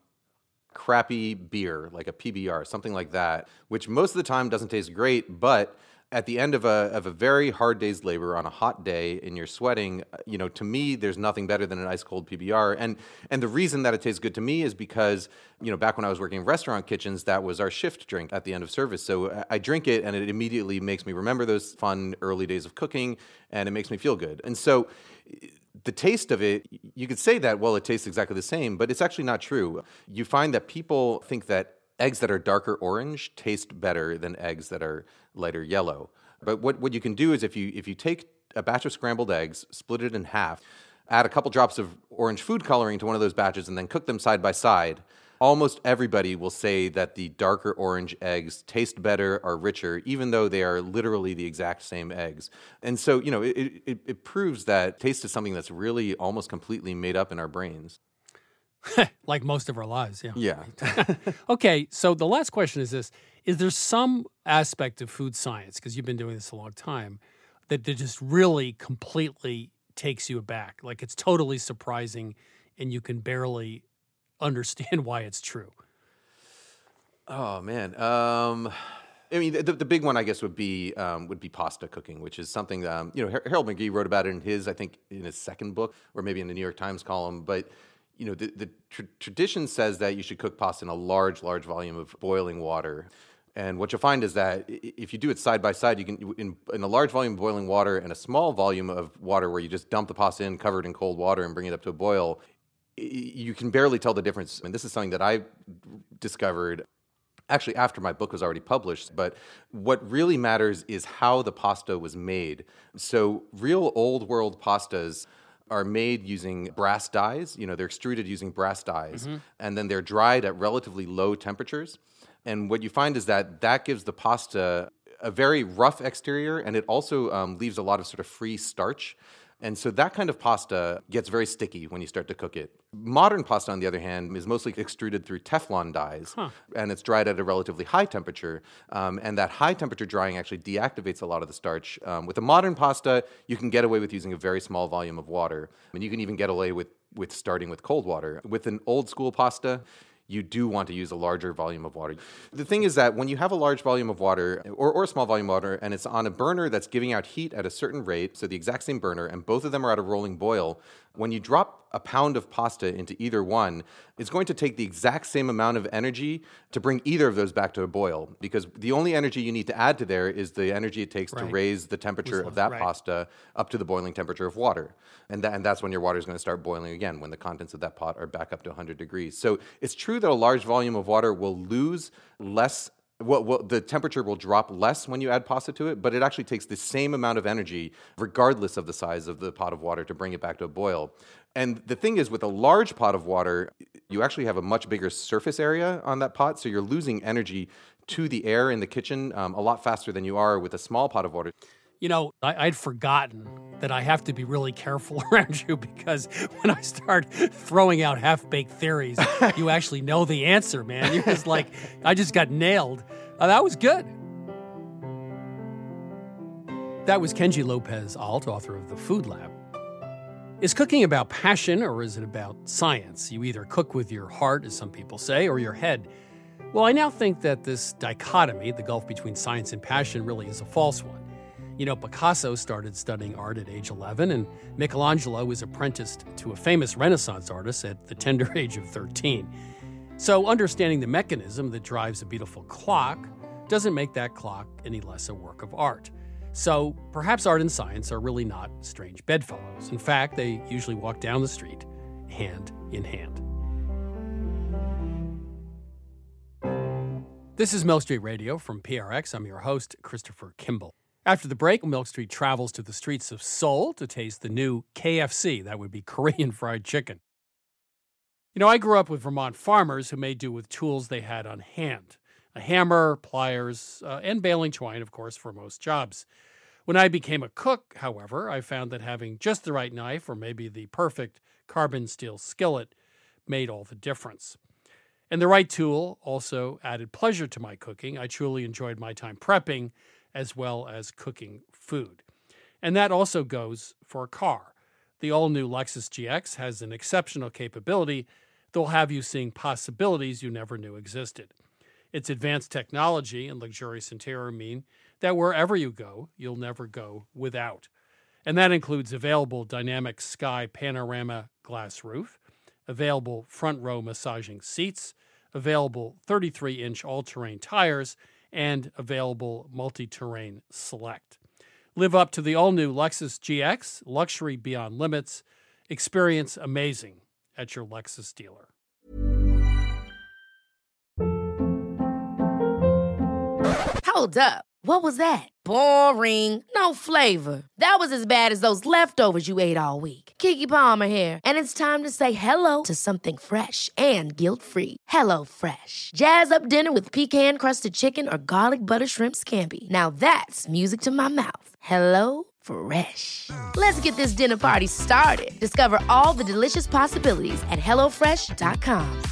S8: crappy beer, like a PBR, something like that, which most of the time doesn't taste great, but at the end of a very hard day's labor on a hot day and you're sweating, to me, there's nothing better than an ice cold PBR. And the reason that it tastes good to me is because, back when I was working in restaurant kitchens, that was our shift drink at the end of service. So I drink it and it immediately makes me remember those fun early days of cooking, and it makes me feel good. And so the taste of it, you could say that, well, it tastes exactly the same, but it's actually not true. You find that people think that eggs that are darker orange taste better than eggs that are lighter yellow. But what you can do is if you take a batch of scrambled eggs, split it in half, add a couple drops of orange food coloring to one of those batches, and then cook them side by side, almost everybody will say that the darker orange eggs taste better, are richer, even though they are literally the exact same eggs. And so, it proves that taste is something that's really almost completely made up in our brains.
S7: Like most of our lives, yeah.
S8: Yeah.
S7: Okay, so the last question is this. Is there some aspect of food science, because you've been doing this a long time, that just really completely takes you aback? Like it's totally surprising and you can barely understand why it's true?
S8: Oh, man. The big one, I guess, would be pasta cooking, which is something Harold McGee wrote about it in his second book, or maybe in the New York Times column. But the tradition says that you should cook pasta in a large volume of boiling water. And what you'll find is that if you do it side by side, you can in a large volume of boiling water and a small volume of water where you just dump the pasta in, cover it in cold water, and bring it up to a boil, you can barely tell the difference. And this is something that I discovered actually after my book was already published. But what really matters is how the pasta was made. So real old world pastas are made using brass dies. They're extruded using brass dies,
S7: Mm-hmm.
S8: and then they're dried at relatively low temperatures. And what you find is that gives the pasta a very rough exterior, and it also leaves a lot of sort of free starch. And so that kind of pasta gets very sticky when you start to cook it. Modern pasta, on the other hand, is mostly extruded through Teflon dies, and it's dried at a relatively high temperature. And that high temperature drying actually deactivates a lot of the starch. With a modern pasta, you can get away with using a very small volume of water, and you can even get away with starting with cold water. With an old school pasta, you do want to use a larger volume of water. The thing is that when you have a large volume of water or a small volume of water and it's on a burner that's giving out heat at a certain rate, so the exact same burner, and both of them are at a rolling boil, when you drop a pound of pasta into either one, it's going to take the exact same amount of energy to bring either of those back to a boil, because the only energy you need to add to there is the energy it takes to raise the temperature of that pasta up to the boiling temperature of water. And that's when your water is going to start boiling again, when the contents of that pot are back up to 100 degrees. So it's true that a large volume of water will lose less. The temperature will drop less when you add pasta to it, but it actually takes the same amount of energy, regardless of the size of the pot of water, to bring it back to a boil. And the thing is, with a large pot of water, you actually have a much bigger surface area on that pot, so you're losing energy to the air in the kitchen a lot faster than you are with a small pot of water.
S7: I'd forgotten that I have to be really careful around you, because when I start throwing out half-baked theories, you actually know the answer, man. You're just like, I just got nailed. That was good. That was Kenji Lopez-Alt, author of The Food Lab. Is cooking about passion, or is it about science? You either cook with your heart, as some people say, or your head. Well, I now think that this dichotomy, the gulf between science and passion, really is a false one. Picasso started studying art at age 11, and Michelangelo was apprenticed to a famous Renaissance artist at the tender age of 13. So understanding the mechanism that drives a beautiful clock doesn't make that clock any less a work of art. So perhaps art and science are really not strange bedfellows. In fact, they usually walk down the street hand in hand. This is Milk Street Radio from PRX. I'm your host, Christopher Kimball. After the break, Milk Street travels to the streets of Seoul to taste the new KFC. That would be Korean fried chicken. I grew up with Vermont farmers who made do with tools they had on hand. A hammer, pliers, and baling twine, of course, for most jobs. When I became a cook, however, I found that having just the right knife, or maybe the perfect carbon steel skillet, made all the difference. And the right tool also added pleasure to my cooking. I truly enjoyed my time prepping as well as cooking food. And that also goes for a car. The all-new Lexus GX has an exceptional capability that will have you seeing possibilities you never knew existed. Its advanced technology and luxurious interior mean that wherever you go, you'll never go without. And that includes available dynamic sky panorama glass roof, available front row massaging seats, available 33-inch all-terrain tires, and available multi-terrain select. Live up to the all-new Lexus GX, luxury beyond limits. Experience amazing at your Lexus dealer.
S1: Hold up. What was that? Boring. No flavor. That was as bad as those leftovers you ate all week. Keke Palmer here. And it's time to say hello to something fresh and guilt-free. HelloFresh. Jazz up dinner with pecan-crusted chicken or garlic butter shrimp scampi. Now that's music to my mouth. HelloFresh. Let's get this dinner party started. Discover all the delicious possibilities at HelloFresh.com.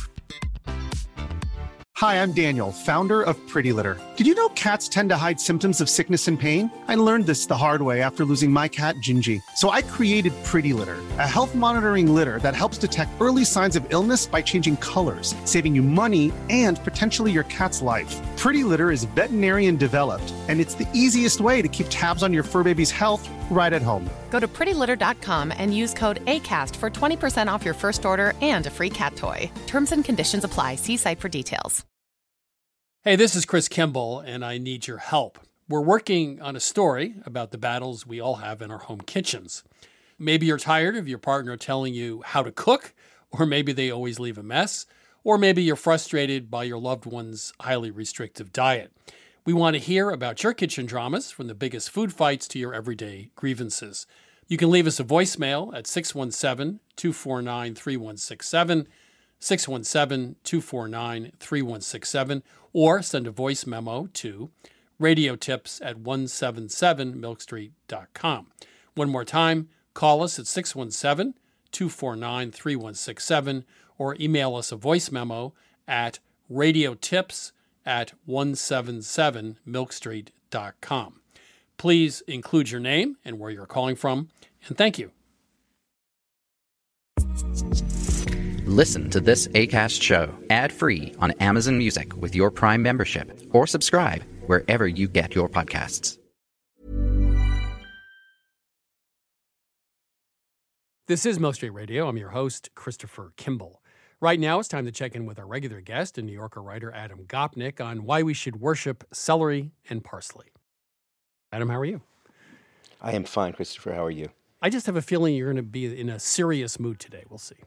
S2: Hi, I'm Daniel, founder of Pretty Litter. Did you know cats tend to hide symptoms of sickness and pain? I learned this the hard way after losing my cat, Gingy. So I created Pretty Litter, a health monitoring litter that helps detect early signs of illness by changing colors, saving you money and potentially your cat's life. Pretty Litter is veterinarian developed, and it's the easiest way to keep tabs on your fur baby's health right at home.
S3: Go to prettylitter.com and use code ACAST for 20% off your first order and a free cat toy. Terms and conditions apply. See site for details.
S7: Hey, this is Chris Kimball, and I need your help. We're working on a story about the battles we all have in our home kitchens. Maybe you're tired of your partner telling you how to cook, or maybe they always leave a mess, or maybe you're frustrated by your loved one's highly restrictive diet. We want to hear about your kitchen dramas, from the biggest food fights to your everyday grievances. You can leave us a voicemail at 617-249-3167, 617-249-3167, or send a voice memo to radiotips@177milkstreet.com. One more time, call us at 617-249-3167 or email us a voice memo at radiotips@177milkstreet.com. Please include your name and where you're calling from, and thank you.
S4: Listen to this Acast show ad-free on Amazon Music with your Prime membership, or subscribe wherever you get your podcasts.
S7: This is Milk Street Radio. I'm your host, Christopher Kimball. Right now, it's time to check in with our regular guest and New Yorker writer Adam Gopnik on why we should worship celery and parsley. Adam, how are you?
S5: I am fine, Christopher. How are you?
S7: I just have a feeling you're going to be in a serious mood today. We'll see.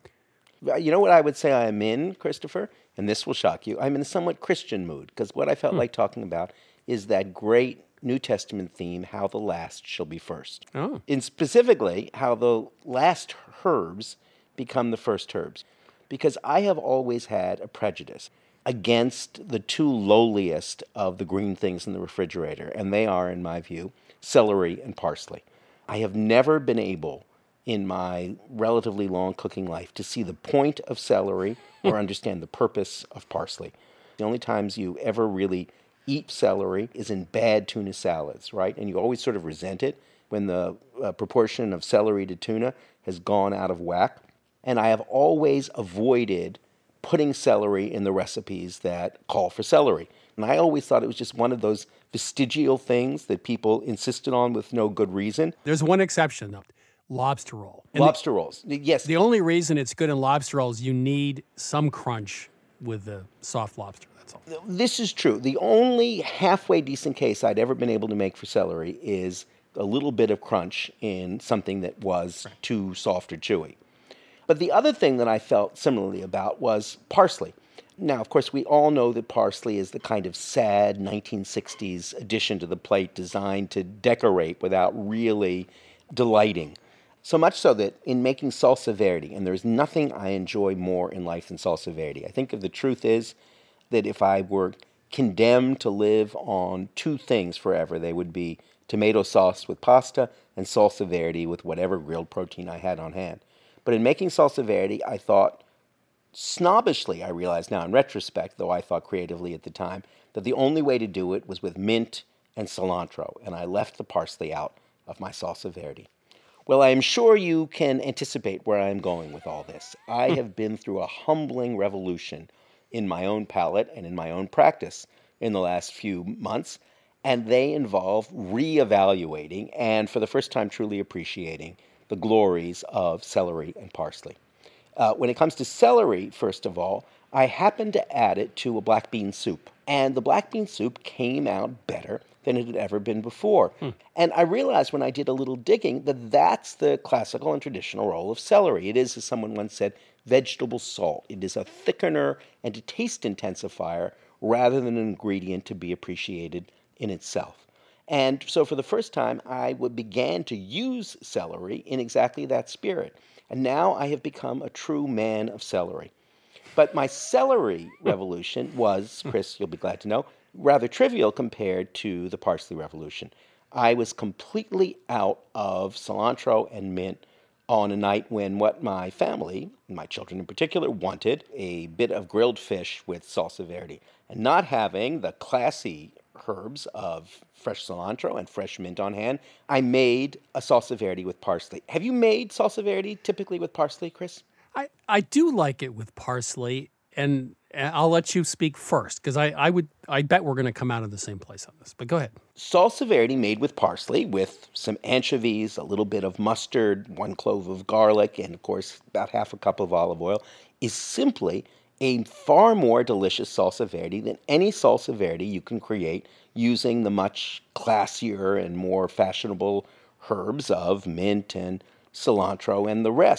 S5: You know what I would say I am in, Christopher? And this will shock you. I'm in a somewhat Christian mood, because what I felt like talking about is that great New Testament theme, how the last shall be first.
S7: Oh.
S5: And specifically, how the last herbs become the first herbs. Because I have always had a prejudice against the two lowliest of the green things in the refrigerator, and they are, in my view, celery and parsley. I have never been able, in my relatively long cooking life, to see the point of celery or understand the purpose of parsley. The only times you ever really eat celery is in bad tuna salads, right? And you always sort of resent it when the proportion of celery to tuna has gone out of whack. And I have always avoided putting celery in the recipes that call for celery. And I always thought it was just one of those vestigial things that people insisted on with no good reason.
S7: There's one exception, though. Lobster roll. And
S5: lobster rolls, yes.
S7: The only reason it's good in lobster rolls, you need some crunch with the soft lobster. That's all.
S5: This is true. The only halfway decent case I'd ever been able to make for celery is a little bit of crunch in something that was too soft or chewy. But the other thing that I felt similarly about was parsley. Now, of course, we all know that parsley is the kind of sad 1960s addition to the plate designed to decorate without really delighting. So much so that in making salsa verde, and there's nothing I enjoy more in life than salsa verde, I think the truth is that if I were condemned to live on two things forever, they would be tomato sauce with pasta and salsa verde with whatever grilled protein I had on hand. But in making salsa verde, I thought, snobbishly, I realize now in retrospect, though I thought creatively at the time, that the only way to do it was with mint and cilantro, and I left the parsley out of my salsa verde. Well, I am sure you can anticipate where I am going with all this. I have been through a humbling revolution in my own palate and in my own practice in the last few months, and they involve reevaluating and, for the first time, truly appreciating the glories of celery and parsley. When it comes to celery, first of all, I happened to add it to a black bean soup, and the black bean soup came out better than it had ever been before. And I realized when I did a little digging that that's the classical and traditional role of celery. It is, as someone once said, vegetable salt. It is a thickener and a taste intensifier rather than an ingredient to be appreciated in itself. And so for the first time, I began to use celery in exactly that spirit. And now I have become a true man of celery. But my celery revolution was, Chris, you'll be glad to know, rather trivial compared to the parsley revolution. I was completely out of cilantro and mint on a night when what my family, my children in particular, wanted, a bit of grilled fish with salsa verde. And not having the classy herbs of fresh cilantro and fresh mint on hand, I made a salsa verde with parsley. Have you made salsa verde typically with parsley, Chris?
S7: I do like it with parsley, and I'll let you speak first, because I bet we're going to come out of the same place on this. But go ahead.
S5: Salsa verde made with parsley, with some anchovies, a little bit of mustard, 1 clove of garlic, and of course about half a cup of olive oil, is simply a far more delicious salsa verde than any salsa verde you can create using the much classier and more fashionable herbs of mint and cilantro and the rest.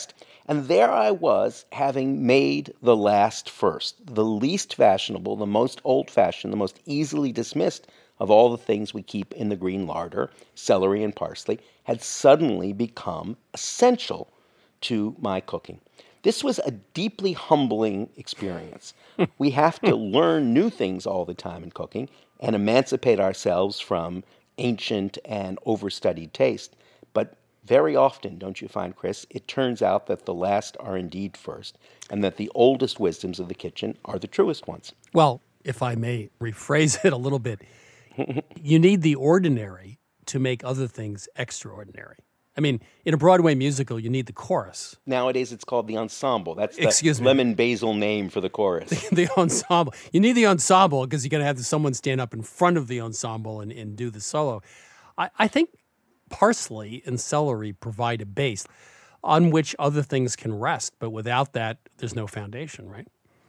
S5: And there I was, having made the last first, the least fashionable, the most old-fashioned, the most easily dismissed of all the things we keep in the green larder, celery and parsley, had suddenly become essential to my cooking. This was a deeply humbling experience. We have to learn new things all the time in cooking and emancipate ourselves from ancient and overstudied taste. But very often, don't you find, Chris, it turns out that the last are indeed first, and that the oldest wisdoms of the kitchen are the truest ones.
S7: Well, if I may rephrase it a little bit, you need the ordinary to make other things extraordinary. I mean, in a Broadway musical, you need the chorus.
S5: Nowadays, it's called the ensemble. That's the lemon basil name for the chorus.
S7: The ensemble. You need the ensemble because you're going to have someone stand up in front of the ensemble and do the solo. I think parsley and celery provide a base on which other things can rest, but without that, there's no foundation, right?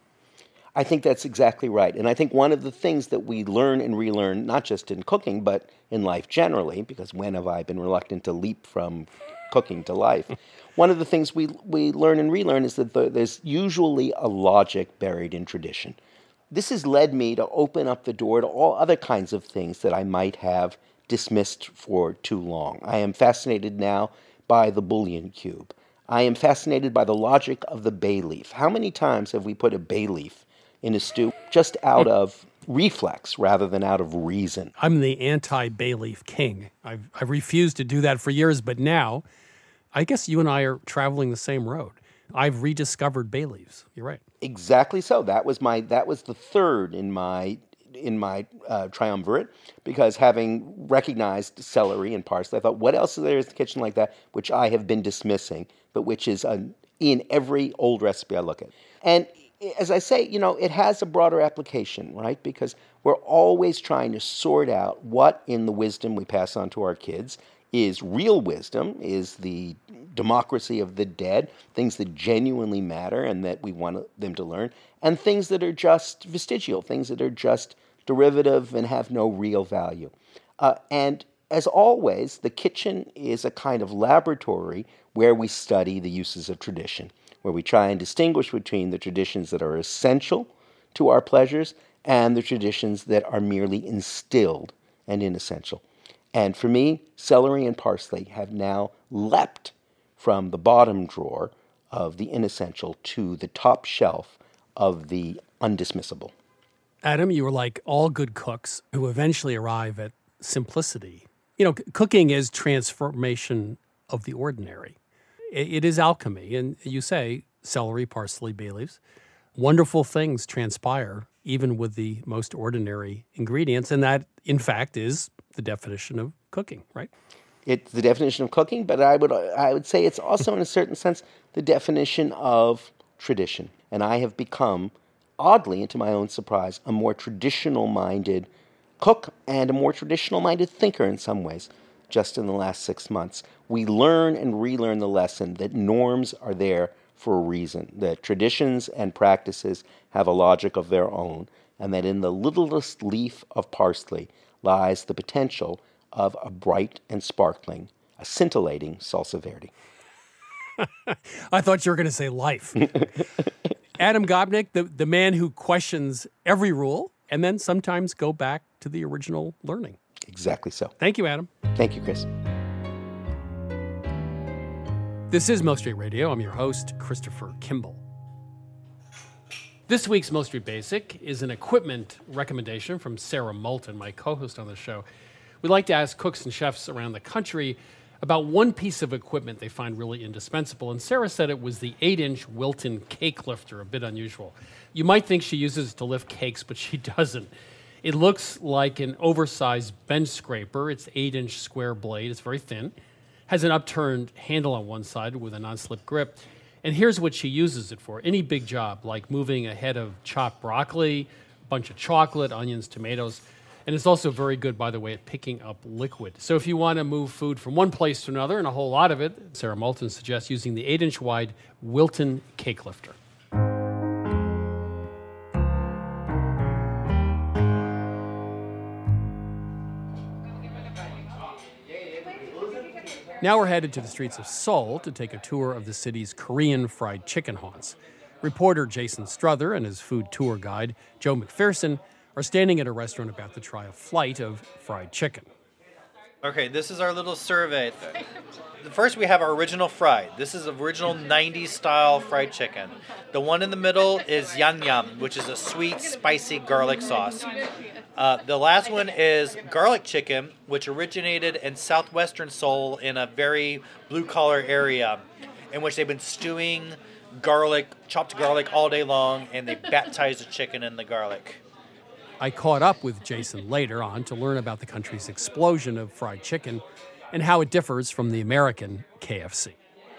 S5: I think that's exactly right. And I think one of the things that we learn and relearn, not just in cooking, but in life generally, because when have I been reluctant to leap from cooking to life? One of the things we learn and relearn is that there's usually a logic buried in tradition. This has led me to open up the door to all other kinds of things that I might have dismissed for too long. I am fascinated now by the bouillon cube. I am fascinated by the logic of the bay leaf. How many times have we put a bay leaf in a stew just out of reflex rather than out of reason?
S7: I'm the anti-bay leaf king. I've refused to do that for years, but now I guess you and I are traveling the same road. I've rediscovered bay leaves. You're right.
S5: Exactly so. That was the third in my triumvirate, because having recognized celery and parsley, I thought, what else is there in the kitchen like that, which I have been dismissing, but which is in every old recipe I look at. And as I say, it has a broader application, right? Because we're always trying to sort out what in the wisdom we pass on to our kids is real wisdom, is the democracy of the dead, things that genuinely matter and that we want them to learn, and things that are just vestigial, things that are just derivative and have no real value. And as always, the kitchen is a kind of laboratory where we study the uses of tradition, where we try and distinguish between the traditions that are essential to our pleasures and the traditions that are merely instilled and inessential. And for me, celery and parsley have now leapt from the bottom drawer of the inessential to the top shelf of the undismissible.
S7: Adam, you were like all good cooks who eventually arrive at simplicity. Cooking is transformation of the ordinary. It is alchemy. And you say celery, parsley, bay leaves. Wonderful things transpire even with the most ordinary ingredients. And that, in fact, is the definition of cooking, right?
S5: It's the definition of cooking, but I would say it's also, in a certain sense, the definition of tradition. And I have become, oddly, and to my own surprise, a more traditional-minded cook and a more traditional-minded thinker in some ways, just in the last 6 months. We learn and relearn the lesson that norms are there for a reason, that traditions and practices have a logic of their own, and that in the littlest leaf of parsley lies the potential of a bright and sparkling, a scintillating salsa verde.
S7: I thought you were going to say life. Adam Gopnik, the man who questions every rule and then sometimes go back to the original learning.
S5: Exactly so.
S7: Thank you, Adam.
S5: Thank you, Chris.
S7: This is Mo Street Radio. I'm your host, Christopher Kimball. This week's Mo Street Basic is an equipment recommendation from Sarah Moulton, my co-host on the show. We like to ask cooks and chefs around the country about one piece of equipment they find really indispensable, and Sarah said it was the 8-inch Wilton cake lifter, a bit unusual. You might think she uses it to lift cakes, but she doesn't. It looks like an oversized bench scraper. It's 8-inch square blade. It's very thin. Has an upturned handle on one side with a non-slip grip. And here's what she uses it for. Any big job, like moving a head of chopped broccoli, a bunch of chocolate, onions, tomatoes. And it's also very good, by the way, at picking up liquid. So if you want to move food from one place to another, and a whole lot of it, Sarah Moulton suggests using the 8-inch wide Wilton cake lifter. Now we're headed to the streets of Seoul to take a tour of the city's Korean fried chicken haunts. Reporter Jason Struther and his food tour guide, Joe McPherson, are standing at a restaurant about to try a flight of fried chicken.
S6: Okay, this is our little survey. First, we have our original fried. This is original 90s style fried chicken. The one in the middle is yangnam, which is a sweet, spicy garlic sauce. The last one is garlic chicken, which originated in southwestern Seoul in a very blue-collar area in which they've been stewing chopped garlic all day long, and they baptize the chicken in the garlic.
S7: I caught up with Jason later on to learn about the country's explosion of fried chicken and how it differs from the American KFC.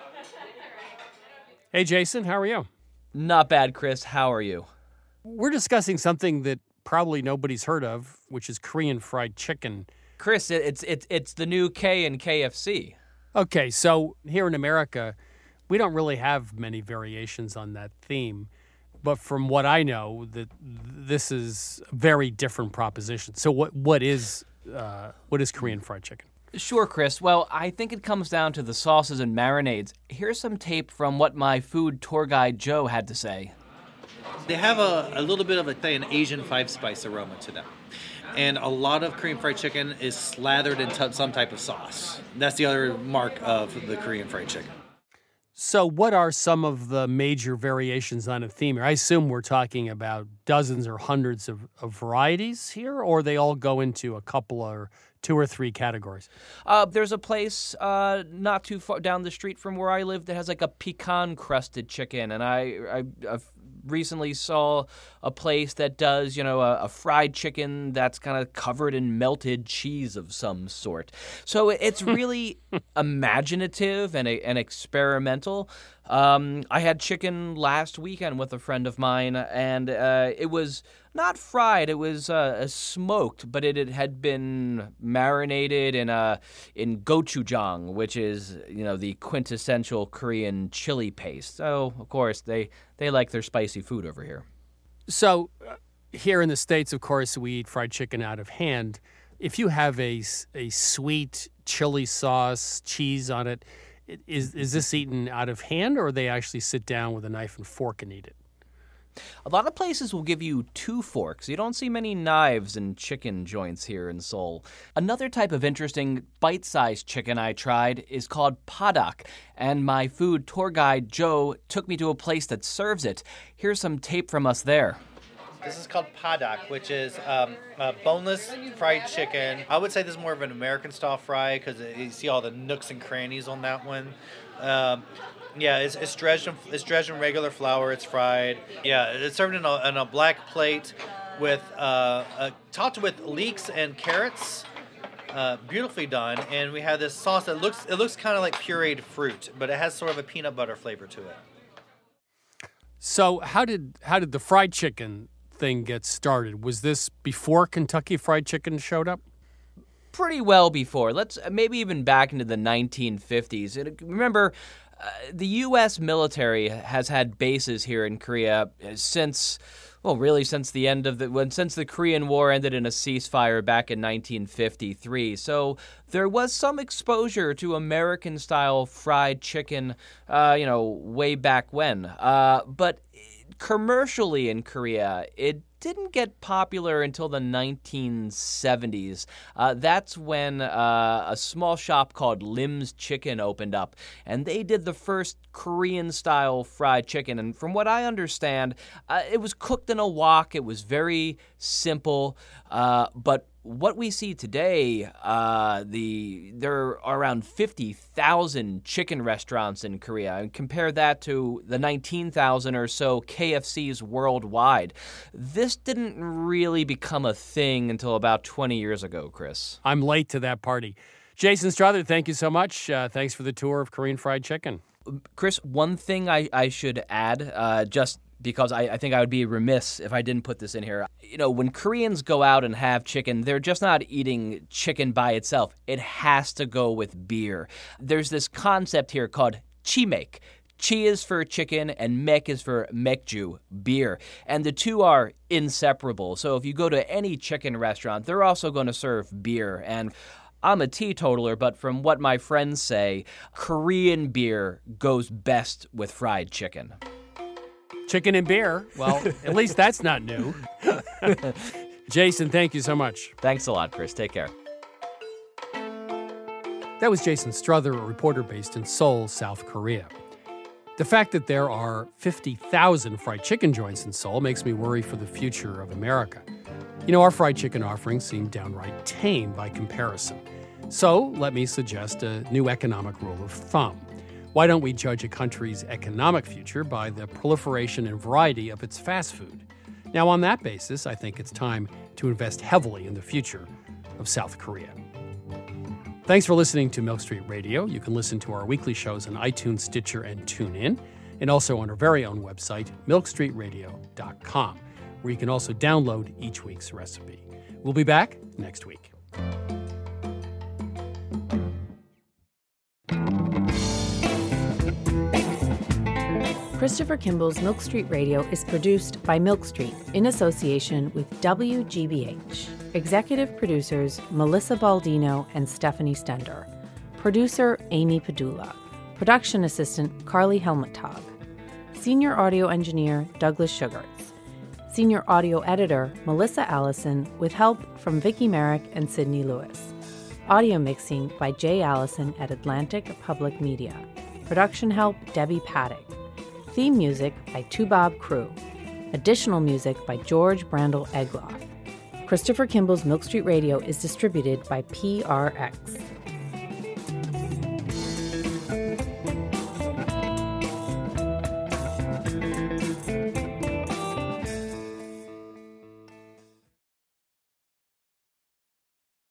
S7: Hey, Jason, how are you?
S9: Not bad, Chris. How are you?
S7: We're discussing something that probably nobody's heard of, which is Korean fried chicken.
S9: Chris, it's the new K in KFC.
S7: Okay, so here in America, we don't really have many variations on that theme. But from what I know, this is a very different proposition. So what is Korean fried chicken?
S9: Sure, Chris. Well, I think it comes down to the sauces and marinades. Here's some tape from what my food tour guide Joe had to say.
S6: They have a little bit of an Asian 5-spice aroma to them. And a lot of Korean fried chicken is slathered in some type of sauce. That's the other mark of the Korean fried chicken.
S7: So what are some of the major variations on a theme here? I assume we're talking about dozens or hundreds of varieties here, or they all go into a couple or 2 or 3 categories?
S9: There's a place not too far down the street from where I live that has like a pecan-crusted chicken, and I recently saw a place that does, a fried chicken that's kind of covered in melted cheese of some sort. So it's really imaginative and experimental. I had chicken last weekend with a friend of mine, and it was not fried. It was smoked, but it had been marinated in gochujang, which is the quintessential Korean chili paste. So of course they like their spicy food over here.
S7: So here in the States, of course, we eat fried chicken out of hand. If you have a sweet chili sauce, cheese on it, is this eaten out of hand, or they actually sit down with a knife and fork and eat it?
S9: A lot of places will give you 2 forks. You don't see many knives in chicken joints here in Seoul. Another type of interesting bite-sized chicken I tried is called padak, and my food tour guide Joe took me to a place that serves it. Here's some tape from us there.
S6: This is called padak, which is boneless fried chicken. I would say this is more of an American-style fry because you see all the nooks and crannies on that one. It's dredged in regular flour. It's fried. Yeah, it's served in a black plate with topped with leeks and carrots. Beautifully done. And we have this sauce that looks kind of like pureed fruit, but it has sort of a peanut butter flavor to it.
S7: So how did the fried chicken thing get started? Was this before Kentucky Fried Chicken showed up?
S9: Pretty well before. Let's maybe even back into the 1950s. Remember, the U.S. military has had bases here in Korea since the Korean War ended in a ceasefire back in 1953. So there was some exposure to American-style fried chicken, way back when. But commercially in Korea, it didn't get popular until the 1970s. That's when a small shop called Lim's Chicken opened up, and they did the first Korean-style fried chicken. And from what I understand, it was cooked in a wok. It was very simple, but what we see today, there are around 50,000 chicken restaurants in Korea, and compare that to the 19,000 or so KFCs worldwide. This didn't really become a thing until about 20 years ago, Chris.
S7: I'm late to that party. Jason Struther, thank you so much. Thanks for the tour of Korean fried chicken.
S9: Chris, one thing I should add, just because I think I would be remiss if I didn't put this in here. When Koreans go out and have chicken, they're just not eating chicken by itself. It has to go with beer. There's this concept here called chimek. Chi is for chicken and mek is for mekju, beer. And the two are inseparable. So if you go to any chicken restaurant, they're also going to serve beer. And I'm a teetotaler, but from what my friends say, Korean beer goes best with fried chicken.
S7: Chicken and beer? Well, at least that's not new. Jason, thank you so much.
S9: Thanks a lot, Chris. Take care.
S7: That was Jason Struther, a reporter based in Seoul, South Korea. The fact that there are 50,000 fried chicken joints in Seoul makes me worry for the future of America. You know, our fried chicken offerings seem downright tame by comparison. So let me suggest a new economic rule of thumb. Why don't we judge a country's economic future by the proliferation and variety of its fast food? Now, on that basis, I think it's time to invest heavily in the future of South Korea. Thanks for listening to Milk Street Radio. You can listen to our weekly shows on iTunes, Stitcher, and TuneIn, and also on our very own website, milkstreetradio.com, where you can also download each week's recipe. We'll be back next week.
S10: Christopher Kimball's Milk Street Radio is produced by Milk Street in association with WGBH. Executive producers Melissa Baldino and Stephanie Stender. Producer Amy Padula. Production assistant Carly Helmuttag. Senior audio engineer Douglas Sugarts. Senior audio editor Melissa Allison with help from Vicki Merrick and Sydney Lewis. Audio mixing by Jay Allison at Atlantic Public Media. Production help Debbie Paddock. Theme music by Tubob Crew. Additional music by George Brandel Egloff. Christopher Kimball's Milk Street Radio is distributed by PRX.